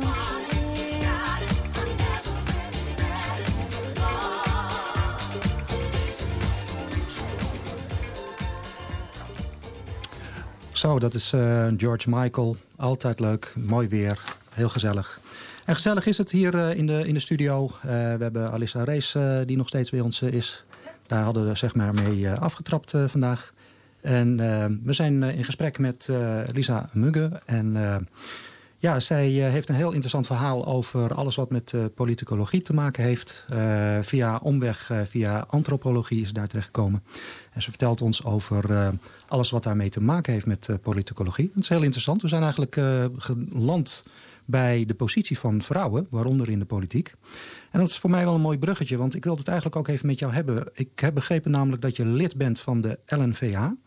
Zo, dat is uh, George Michael. Altijd leuk, mooi weer, heel gezellig. En gezellig is het hier uh, in, de, in de studio. Uh, we hebben Alissa Rees uh, die nog steeds bij ons uh, is. Daar hadden we zeg maar mee uh, afgetrapt uh, vandaag. En uh, we zijn uh, in gesprek met uh, Lisa Mugge. En uh, ja, zij uh, heeft een heel interessant verhaal over alles wat met uh, politicologie te maken heeft. Uh, via omweg, uh, via antropologie is daar terechtgekomen. En ze vertelt ons over uh, alles wat daarmee te maken heeft met uh, politicologie. Dat is heel interessant. We zijn eigenlijk uh, geland bij de positie van vrouwen, waaronder in de politiek. En dat is voor mij wel een mooi bruggetje, want ik wilde het eigenlijk ook even met jou hebben. Ik heb begrepen namelijk dat je lid bent van de L N V A,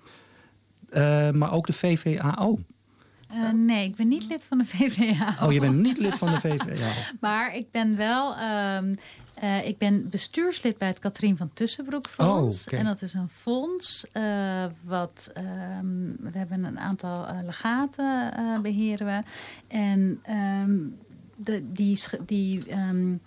uh, maar ook de V V A O. Uh, nee, ik ben niet lid van de V V A O. Oh, je bent niet lid van de V V A O. Maar ik ben wel... Um, uh, ik ben bestuurslid bij het Katrien van Tussenbroek Fonds. Oh, okay. En dat is een fonds uh, wat... Um, we hebben een aantal uh, legaten uh, beheren we. En um, de, die... die um,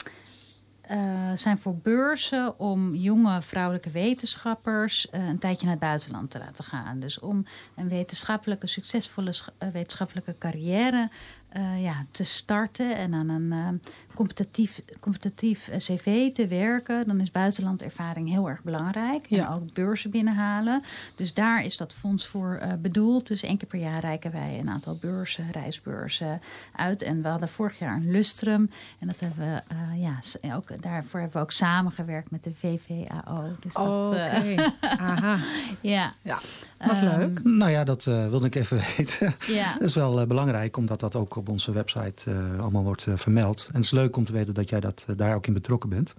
Uh, zijn voor beurzen om jonge vrouwelijke wetenschappers uh, een tijdje naar het buitenland te laten gaan. Dus om een wetenschappelijke, succesvolle uh, wetenschappelijke carrière uh, ja, te starten en aan een uh, competitief, competitief uh, cv te werken, dan is buitenlandervaring heel erg belangrijk. Ja. En ook beurzen binnenhalen. Dus daar is dat fonds voor uh, bedoeld. Dus één keer per jaar reiken wij een aantal beurzen, reisbeurzen uit. En we hadden vorig jaar een lustrum. En dat hebben we, uh, ja, ook, daarvoor hebben we ook samengewerkt met de V V A O. Dus oh, dat, uh, oké. Aha. Ja. Ja. Wat Um, leuk. Nou ja, dat uh, wilde ik even weten. Ja. Dat is wel uh, belangrijk, omdat dat ook op onze website uh, allemaal wordt uh, vermeld. En het is leuk om te weten dat jij dat, uh, daar ook in betrokken bent.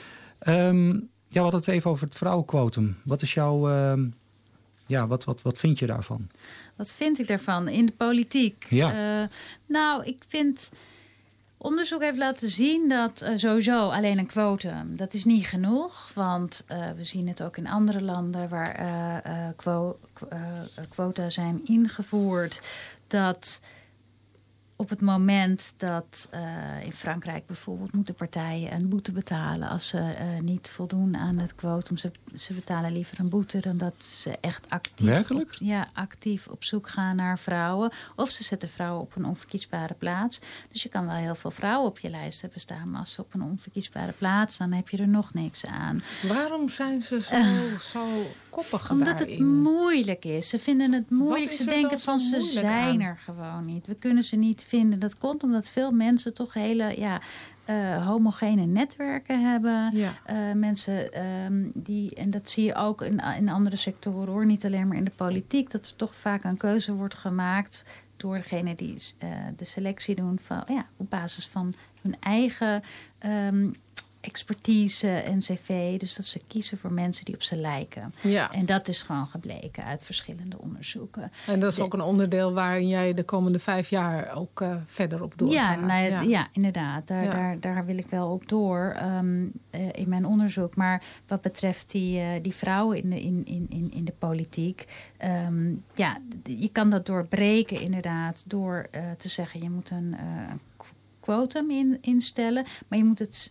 Um, ja, we hadden het even over het vrouwenquotum. Wat is jouw... Uh, ja, wat, wat, wat vind je daarvan? Wat vind ik daarvan in de politiek? Ja. Uh, nou, ik vind... Onderzoek heeft laten zien dat uh, sowieso alleen een quotum, dat is niet genoeg. Want uh, we zien het ook in andere landen waar uh, uh, quo, uh, quota zijn ingevoerd. Dat op het moment dat uh, in Frankrijk bijvoorbeeld moeten partijen een boete betalen als ze uh, niet voldoen aan het quotum. Ze, ze betalen liever een boete dan dat ze echt actief Werkelijk? op, ja, actief op zoek gaan naar vrouwen. Of ze zetten vrouwen op een onverkiesbare plaats. Dus je kan wel heel veel vrouwen op je lijst hebben staan, maar als ze op een onverkiesbare plaats, dan heb je er nog niks aan. Waarom zijn ze zo, uh, zo koppig Omdat daarin? het moeilijk is. Ze vinden het moeilijk. Ze denken van ze zijn aan? er gewoon niet. We kunnen ze niet vinden. Dat komt omdat veel mensen toch hele ja, uh, homogene netwerken hebben. Ja. Uh, mensen um, die, en dat zie je ook in, in andere sectoren hoor, niet alleen maar in de politiek, dat er toch vaak een keuze wordt gemaakt door degene die uh, de selectie doen van, ja, op basis van hun eigen um, expertise en cv. Dus dat ze kiezen voor mensen die op ze lijken. Ja. En dat is gewoon gebleken uit verschillende onderzoeken. En dat is de, ook een onderdeel waarin jij de komende vijf jaar ook uh, verder op doorgaat. Ja, nou, ja. ja, inderdaad. Daar, Ja. Daar, daar wil ik wel op door um, uh, in mijn onderzoek. Maar wat betreft die, uh, die vrouwen in de, in, in, in, in de politiek. Um, ja, je kan dat doorbreken inderdaad. Door uh, te zeggen, je moet een uh, quotum in, instellen. Maar je moet het...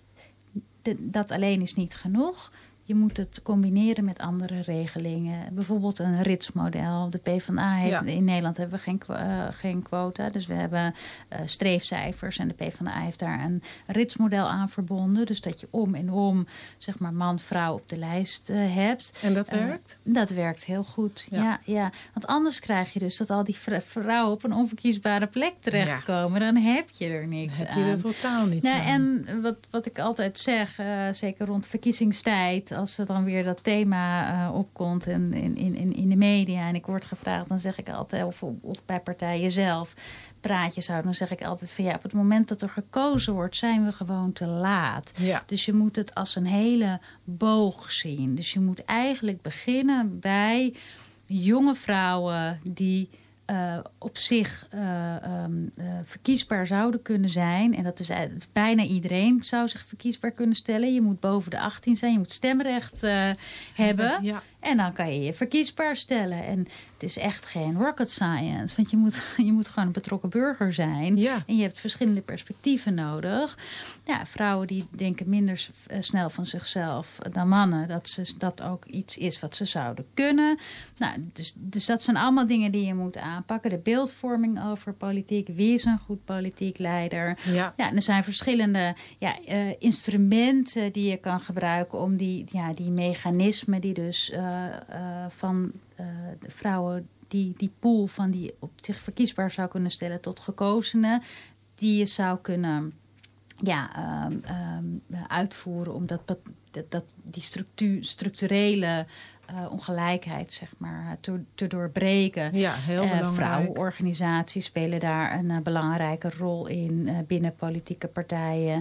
Dat alleen is niet genoeg. Je moet het combineren met andere regelingen. Bijvoorbeeld een ritsmodel. De PvdA heeft, ja. In Nederland hebben we geen, uh, geen quota. Dus we hebben uh, streefcijfers. En de PvdA heeft daar een ritsmodel aan verbonden. Dus dat je om en om, zeg maar, man-vrouw op de lijst uh, hebt. En dat werkt? Uh, dat werkt heel goed, ja. Ja, ja. Want anders krijg je dus dat al die vrouwen op een onverkiesbare plek terechtkomen. Ja. Dan heb je er niks dan heb aan. je er totaal niets nou, aan. En wat, wat ik altijd zeg, uh, zeker rond verkiezingstijd, als er dan weer dat thema uh, opkomt in, in, in, in de media en ik word gevraagd, dan zeg ik altijd, of, of bij partijen zelf praatjes houden, dan zeg ik altijd van ja, op het moment dat er gekozen wordt, zijn we gewoon te laat. Ja. Dus je moet het als een hele boog zien. Dus je moet eigenlijk beginnen bij jonge vrouwen die Uh, op zich uh, um, uh, verkiesbaar zouden kunnen zijn. En dat is uh, bijna iedereen zou zich verkiesbaar kunnen stellen. Je moet boven de achttien zijn. Je moet stemrecht uh, hebben. Ja. En dan kan je je verkiesbaar stellen. En het is echt geen rocket science. Want je moet, je moet gewoon een betrokken burger zijn. Ja. En je hebt verschillende perspectieven nodig. Ja, vrouwen die denken minder snel van zichzelf dan mannen. Dat ze, dat ook iets is wat ze zouden kunnen. Nou, dus, dus dat zijn allemaal dingen die je moet aanpakken. De beeldvorming over politiek. Wie is een goed politiek leider? Ja. Ja, en er zijn verschillende ja, uh, instrumenten die je kan gebruiken om die, ja, die mechanismen die dus uh, uh, van uh, de vrouwen, die, die pool van die op zich verkiesbaar zou kunnen stellen tot gekozenen, die je zou kunnen ja, um, um, uitvoeren om dat, dat, dat, die structuur, structurele Uh, ongelijkheid, zeg maar, te, te doorbreken. Ja, heel uh, belangrijk. Vrouwenorganisaties spelen daar een uh, belangrijke rol in uh, binnen politieke partijen.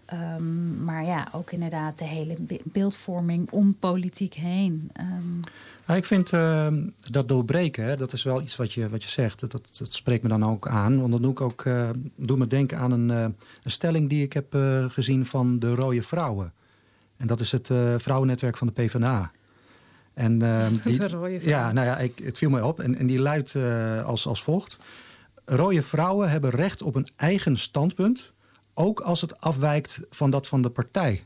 Um, maar ja, ook inderdaad de hele beeldvorming om politiek heen. Um, Nou, ik vind uh, dat doorbreken, hè, dat is wel iets wat je, wat je zegt. Dat, dat spreekt me dan ook aan. Want dat doe ik ook, uh, doe me denken aan een, uh, een stelling die ik heb uh, gezien van de Rode Vrouwen. En dat is het uh, vrouwennetwerk van de PvdA. En, uh, die, de rode vrouw. ja, nou ja, ik, het viel mij op. En, en die luidt uh, als, als volgt. Rode vrouwen hebben recht op een eigen standpunt, ook als het afwijkt van dat van de partij.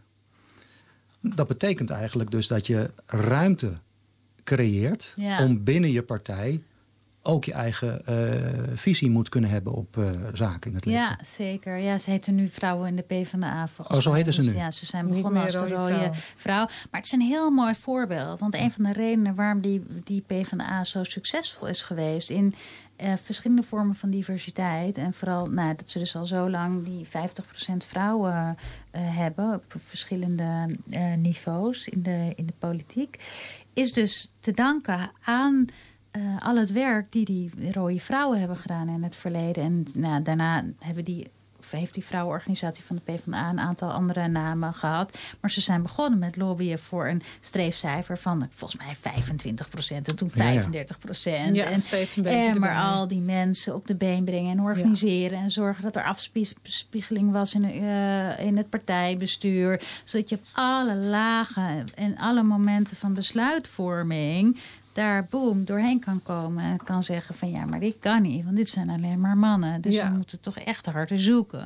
Dat betekent eigenlijk dus dat je ruimte creëert Ja. om binnen je partij ook je eigen uh, visie moet kunnen hebben op uh, zaken in het leven. Ja, zeker. Ja, ze heten nu vrouwen in de PvdA. Oh, zo heten ze nu? Ja, ze zijn Niet begonnen meer als de rode rode vrouw. vrouw. Maar het is een heel mooi voorbeeld. Want een van de redenen waarom die, die PvdA zo succesvol is geweest in uh, verschillende vormen van diversiteit. En vooral nou, dat ze dus al zo lang die vijftig procent vrouwen uh, hebben op verschillende uh, niveaus in de, in de politiek. Is dus te danken aan Uh, al het werk die die rode vrouwen hebben gedaan in het verleden. En nou, daarna hebben die, of heeft die vrouwenorganisatie van de PvdA een aantal andere namen gehad. Maar ze zijn begonnen met lobbyen voor een streefcijfer van volgens mij vijfentwintig procent en toen vijfendertig procent. Ja, en, steeds een beetje en maar erbij. al die mensen op de been brengen en organiseren. Ja. En zorgen dat er afspiegeling was in, uh, in het partijbestuur. Zodat je op alle lagen en alle momenten van besluitvorming daar boom doorheen kan komen en kan zeggen van ja, maar dit kan niet, want dit zijn alleen maar mannen. Dus Ja. we moeten toch echt harder zoeken.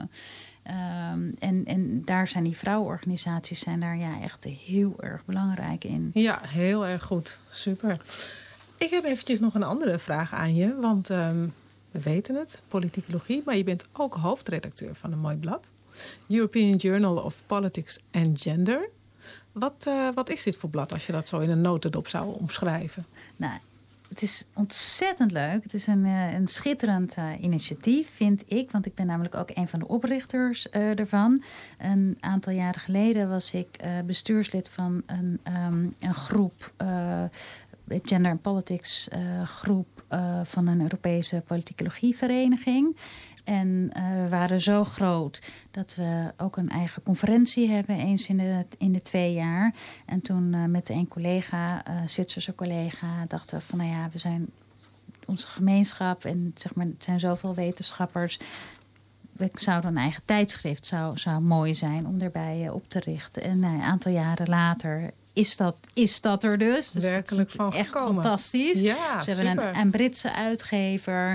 Um, en, en daar zijn die vrouwenorganisaties zijn daar ja echt heel erg belangrijk in. Ja, heel erg goed. Super. Ik heb eventjes nog een andere vraag aan je, want um, we weten het, politicologie, maar je bent ook hoofdredacteur van een mooi blad. European Journal of Politics and Gender. Wat, uh, wat is dit voor blad als je dat zo in een notendop zou omschrijven? Nou, het is ontzettend leuk. Het is een, uh, een schitterend uh, initiatief, vind ik. Want ik ben namelijk ook een van de oprichters uh, ervan. Een aantal jaren geleden was ik uh, bestuurslid van een, um, een groep... Uh, Gender and Politics uh, groep uh, van een Europese politicologie-vereniging. En uh, we waren zo groot dat we ook een eigen conferentie hebben, eens in de, in de twee jaar. En toen uh, met een collega, uh, Zwitserse collega, dachten we van nou ja, we zijn onze gemeenschap en zeg maar, er zijn zoveel wetenschappers. We zouden een eigen tijdschrift, zou, zou mooi zijn om erbij uh, op te richten. En uh, een aantal jaren later is dat, is dat er dus. dus werkelijk van echt gekomen. Fantastisch. Ja, Ze hebben super. een, een Britse uitgever.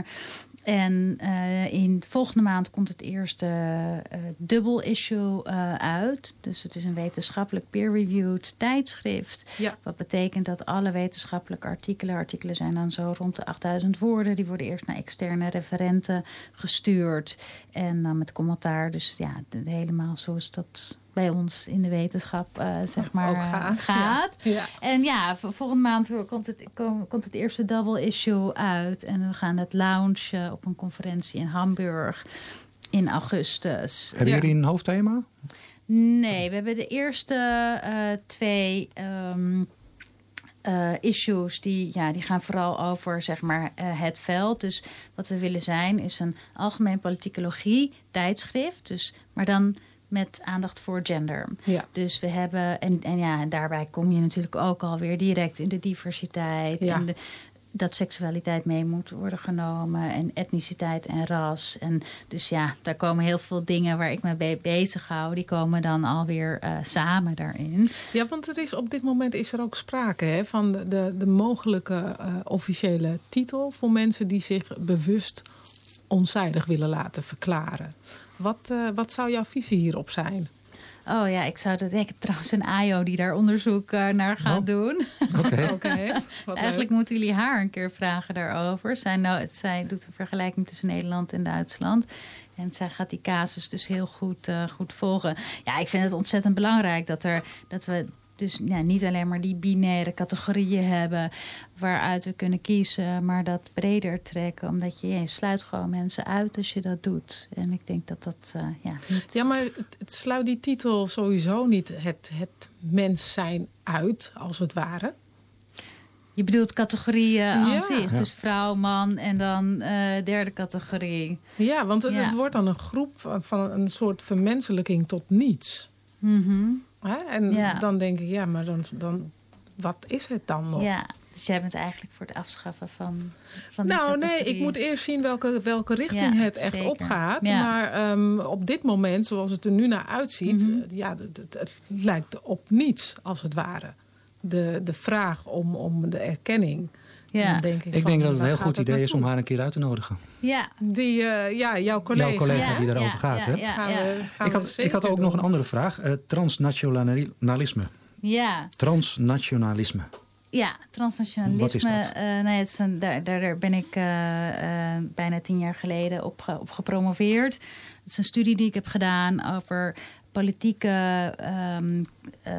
En uh, in volgende maand komt het eerste uh, dubbel issue uh, uit. Dus het is een wetenschappelijk peer-reviewed tijdschrift. Ja. Wat betekent dat alle wetenschappelijke artikelen... artikelen zijn dan zo rond de achttduizend woorden. Die worden eerst naar externe referenten gestuurd. En dan met commentaar. Dus ja, de, de helemaal zoals dat bij ons in de wetenschap uh, zeg maar ook gaat. gaat. Ja. Ja. En ja, v- volgende maand komt het, kom- komt het eerste double issue uit. En we gaan het launchen op een conferentie in Hamburg in augustus. Hebben Ja. jullie een hoofdthema? Nee, we hebben de eerste uh, twee um, uh, issues die, ja, die gaan vooral over zeg maar, uh, het veld. Dus wat we willen zijn is een algemeen politicologie tijdschrift. Dus, maar dan met aandacht voor gender. Ja. Dus we hebben, en, en ja, en daarbij kom je natuurlijk ook alweer direct in de diversiteit. Ja. En de, dat seksualiteit mee moet worden genomen. En etniciteit en ras. En dus ja, daar komen heel veel dingen waar ik me mee bezig hou. Die komen dan alweer uh, samen daarin. Ja, want er is op dit moment is er ook sprake hè, van de, de, de mogelijke uh, officiële titel voor mensen die zich bewust onzijdig willen laten verklaren. Wat, uh, wat zou jouw visie hierop zijn? Oh ja, ik zou dat. Ik heb trouwens een A I O die daar onderzoek uh, naar gaat Oh. doen. Oké. Okay, Dus eigenlijk moeten jullie haar een keer vragen daarover. Zij, nou, zij doet een vergelijking tussen Nederland en Duitsland. En zij gaat die casus dus heel goed, uh, goed volgen. Ja, ik vind het ontzettend belangrijk dat, er, dat we dus ja, niet alleen maar die binaire categorieën hebben waaruit we kunnen kiezen, maar dat breder trekken. Omdat je, je sluit gewoon mensen uit als je dat doet. En ik denk dat dat uh, ja, niet... Ja, maar het, het sluit die titel sowieso niet het, het mens zijn uit, als het ware. Je bedoelt categorieën Ja. aan zich. Ja. Dus vrouw, man en dan uh, derde categorie. Ja, want het, Ja. het wordt dan een groep van, van een soort vermenselijking tot niets. Mhm. Hè? En Ja. dan denk ik, ja, maar dan, dan, wat is het dan nog? Ja, dus jij bent eigenlijk voor het afschaffen van, van die Nou, nee, categorie. ik moet eerst zien welke, welke richting Ja, het echt zeker. opgaat. Ja. Maar um, op dit moment, zoals het er nu naar uitziet, Mhm. ja, het, het, het lijkt op niets, als het ware. De, de vraag om, om de erkenning. Ja. Dan denk ik Ik van, denk dat het een waar heel gaat goed het idee is om naartoe? haar een keer uit te nodigen. Ja. Die, uh, ja, jouw collega. Jouw collega Ja, die daarover ja, gaat. ja, hè? ja, Gaan ja. we- gaan Ik we had, zeker ik had ook nog doen. een andere vraag. Uh, transnationalisme. Ja. Transnationalisme. Ja, transnationalisme. Wat is dat? Uh, nee, het is een, daar, daar ben ik uh, uh, bijna tien jaar geleden op, ge, op gepromoveerd. Het is een studie die ik heb gedaan over politieke um, uh,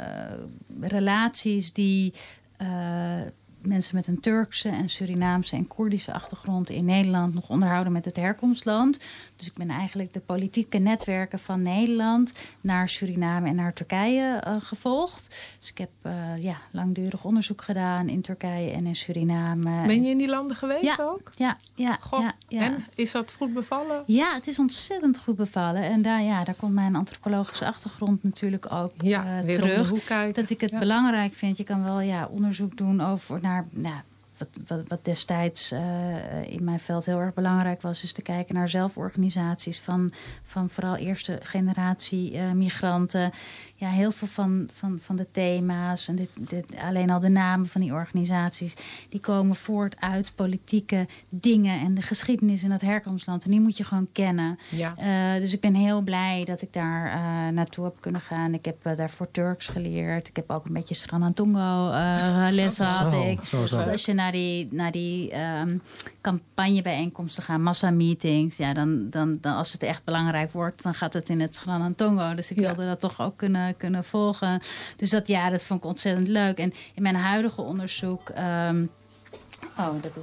relaties die uh, mensen met een Turkse en Surinaamse en Koerdische achtergrond in Nederland nog onderhouden met het herkomstland. Dus ik ben eigenlijk de politieke netwerken van Nederland naar Suriname en naar Turkije uh, gevolgd. Dus ik heb uh, ja, langdurig onderzoek gedaan in Turkije en in Suriname. Ben je in die landen geweest Ja. ook? Ja, ja, Goh, ja, ja. En is dat goed bevallen? Ja, het is ontzettend goed bevallen. En daar, ja, daar komt mijn antropologische achtergrond natuurlijk ook Ja, uh, weer om de terug. hoek kijken. Dat ik het Ja. belangrijk vind. Je kan wel ja, onderzoek doen over naar, nou, wat, wat, wat destijds uh, in mijn veld heel erg belangrijk was, is te kijken naar zelforganisaties van, van vooral eerste generatie uh, migranten. Ja, heel veel van, van, van de thema's en dit, dit, alleen al de namen van die organisaties, die komen voort uit politieke dingen en de geschiedenis in het herkomstland. En die moet je gewoon kennen. Ja. Uh, dus ik ben heel blij dat ik daar uh, naartoe heb kunnen gaan. Ik heb uh, daarvoor Turks geleerd. Ik heb ook een beetje Sranantongo uh, lessen had Zo, ik. zo, zo. Want als je naar die, naar die um, campagnebijeenkomsten gaat, massameetings, ja, dan, dan, dan als het echt belangrijk wordt, dan gaat het in het Sranantongo. Dus ik Ja. wilde dat toch ook kunnen, kunnen volgen. Dus dat, ja, dat vond ik ontzettend leuk. En in mijn huidige onderzoek Um, Oh, dat is...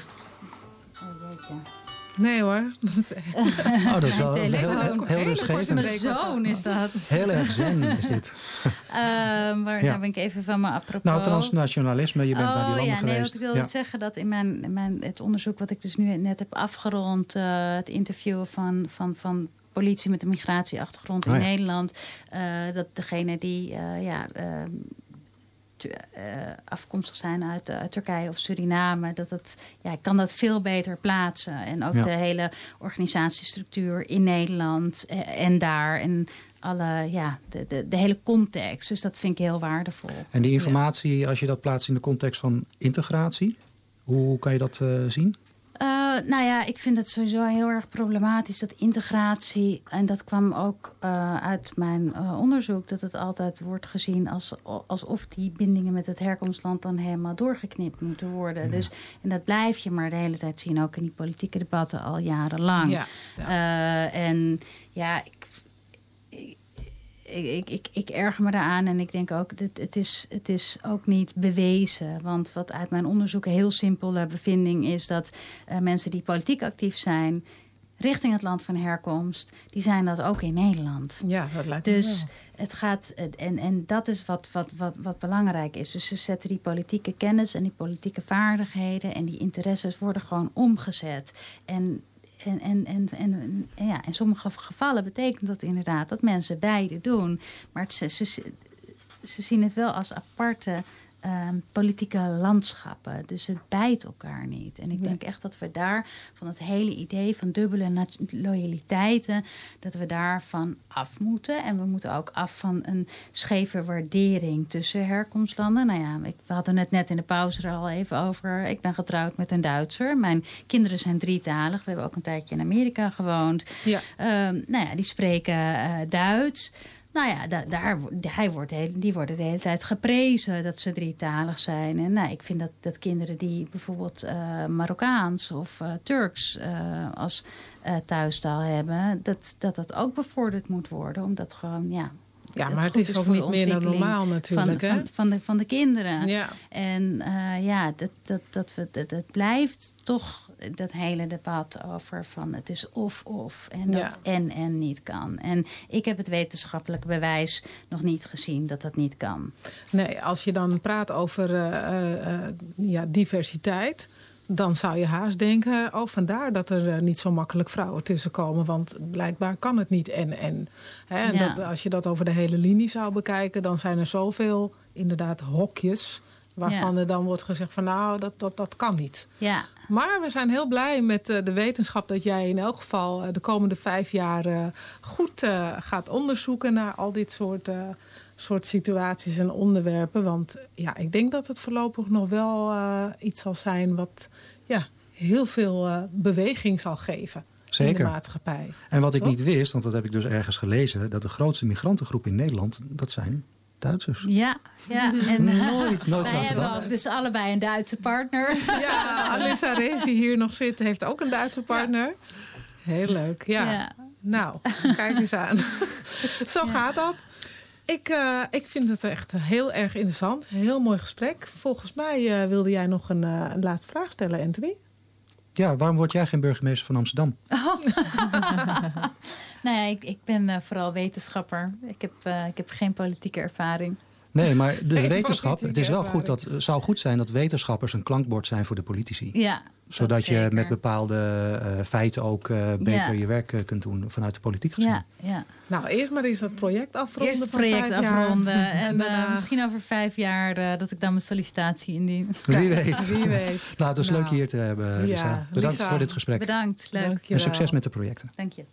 Oh, jeetje. Nee hoor. Dat is echt... Oh, dat is wel Mijn heel, telefoon. heel Mijn rustgevend. zoon is dat. Heel erg zen is dit. Uh, maar Ja. nou ben ik even van me apropos. Nou, transnationalisme, je bent oh, naar die landen ja, nee, geweest. wat ik wilde Ja. zeggen dat in mijn, in mijn, het onderzoek wat ik dus nu net heb afgerond, uh, het interviewen van, van, van politie met een migratieachtergrond in Oh, ja. Nederland, uh, dat degene die uh, ja, uh, tu- uh, afkomstig zijn uit, uh, uit Turkije of Suriname, dat het, ja, ik kan dat veel beter plaatsen. En ook Ja. de hele organisatiestructuur in Nederland uh, en daar en alle, ja, de, de, de hele context. Dus dat vind ik heel waardevol. En die informatie, als je dat plaatst in de context van integratie, hoe kan je dat uh, zien? Uh, nou ja, ik vind het sowieso heel erg problematisch dat integratie, en dat kwam ook uh, uit mijn uh, onderzoek, dat het altijd wordt gezien als, alsof die bindingen met het herkomstland dan helemaal doorgeknipt moeten worden. Ja. Dus, en dat blijf je maar de hele tijd zien, ook in die politieke debatten al jarenlang. Ja, ja. Uh, en ja, ik, ik Ik, ik, ik erger me daaraan en ik denk ook, het, het, is, het is ook niet bewezen. Want wat uit mijn onderzoek een heel simpele bevinding is, dat uh, mensen die politiek actief zijn richting het land van herkomst, die zijn dat ook in Nederland. Ja, dat lijkt me Dus wel. het gaat, en, en dat is wat, wat, wat, wat belangrijk is. Dus ze zetten die politieke kennis en die politieke vaardigheden en die interesses worden gewoon omgezet. En En, en, en, en, en ja, in sommige gevallen betekent dat inderdaad dat mensen beide doen. Maar het, ze, ze, ze zien het wel als aparte uh, politieke landschappen. Dus het bijt elkaar niet. En ik Nee. denk echt dat we daar van het hele idee van dubbele nat- loyaliteiten, dat we daarvan af moeten. En we moeten ook af van een scheve waardering tussen herkomstlanden. Nou ja, ik, we hadden het net in de pauze er al even over. Ik ben getrouwd met een Duitser. Mijn kinderen zijn drietalig. We hebben ook een tijdje in Amerika gewoond. Ja. Um, nou ja, die spreken uh, Duits. Nou ja, da- daar, hij wordt heel, die worden de hele tijd geprezen dat ze drietalig zijn. En nou, ik vind dat, dat kinderen die bijvoorbeeld uh, Marokkaans of uh, Turks uh, als uh, thuistaal hebben, dat, dat dat ook bevorderd moet worden. Omdat gewoon, ja... Ja, het maar het goed is ook voor de niet meer dan ontwikkeling normaal natuurlijk, van, hè? van, van, de, van de kinderen. Ja. En uh, ja, dat, dat, dat, we, dat, dat blijft toch dat hele debat over van het is of-of. En dat Ja. en-en niet kan. En ik heb het wetenschappelijke bewijs nog niet gezien dat dat niet kan. Nee, als je dan praat over uh, uh, uh, ja, diversiteit, dan zou je haast denken, oh, vandaar dat er uh, niet zo makkelijk vrouwen tussenkomen. Want blijkbaar kan het niet en-en. Hè? En Ja. dat, als je dat over de hele linie zou bekijken, dan zijn er zoveel inderdaad hokjes waarvan Ja. er dan wordt gezegd van nou, dat, dat, dat kan niet. Ja, Maar we zijn heel blij met uh, de wetenschap dat jij in elk geval uh, de komende vijf jaar uh, goed uh, gaat onderzoeken naar al dit soort, uh, soort situaties en onderwerpen. Want ja, ik denk dat het voorlopig nog wel uh, iets zal zijn wat ja, heel veel uh, beweging zal geven in Zeker. de maatschappij. En wat ik Toch? niet wist, want dat heb ik dus ergens gelezen, dat de grootste migrantengroep in Nederland, dat zijn Duitsers. ja, ja. En, uh, Nooit, nooit wij aan hebben gedacht. ook dus allebei een Duitse partner. Ja, Alissa Rees die hier nog zit, heeft ook een Duitse partner. Heel leuk, ja. Ja. Nou, kijk eens aan. Zo Ja. gaat dat. Ik, uh, ik vind het echt heel erg interessant. Heel mooi gesprek. Volgens mij uh, wilde jij nog een, uh, een laatste vraag stellen, Anthony. Ja, waarom word jij geen burgemeester van Amsterdam? Oh. nou ja, ik, ik ben uh, vooral wetenschapper. Ik heb, uh, ik heb geen politieke ervaring. Nee, maar de Geen wetenschap, politieke het is wel goed ervaring. dat, zou goed zijn dat wetenschappers een klankbord zijn voor de politici. Ja, Zodat dat je zeker. met bepaalde uh, feiten ook uh, beter Ja. je werk uh, kunt doen vanuit de politiek gezien. Ja, ja. Nou, eerst maar eens dat project afronden. Eerst het van project vijf jaar. afronden. En uh, daarna- misschien over vijf jaar uh, dat ik dan mijn sollicitatie indien. Wie weet. Wie weet. Nou, het is Nou. leuk hier te hebben, Lisa. Ja, Bedankt Lisa, voor dit gesprek. Bedankt, leuk. Dank je En wel. succes met de projecten. Dank je.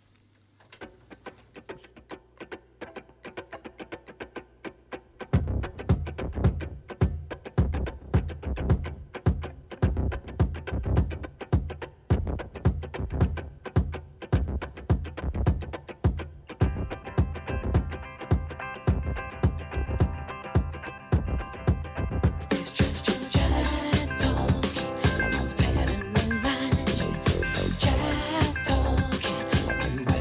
Talking,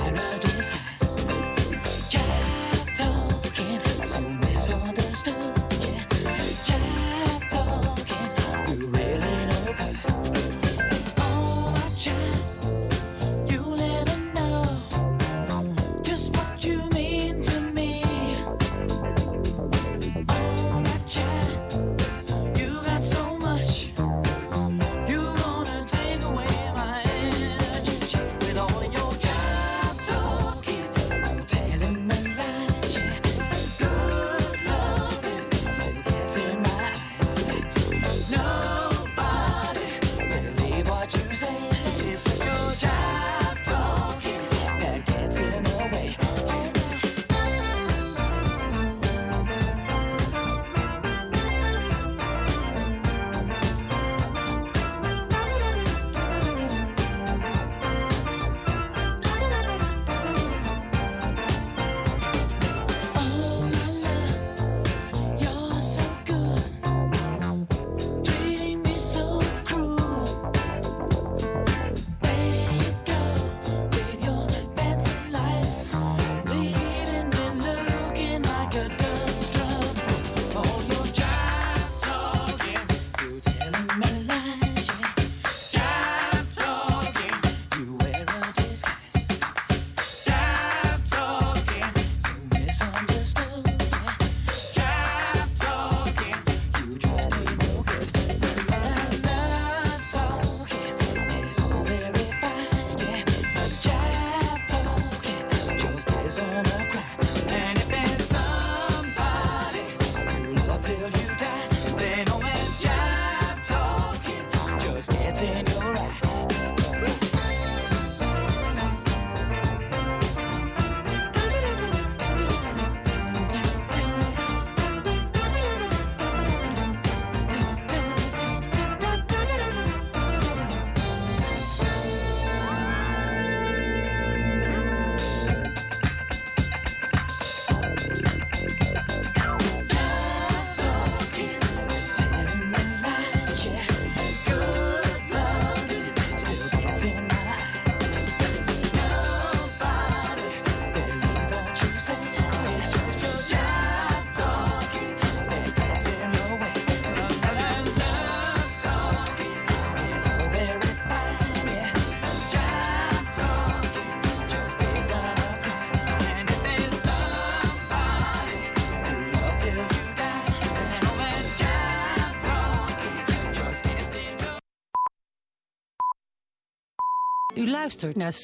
U luistert naar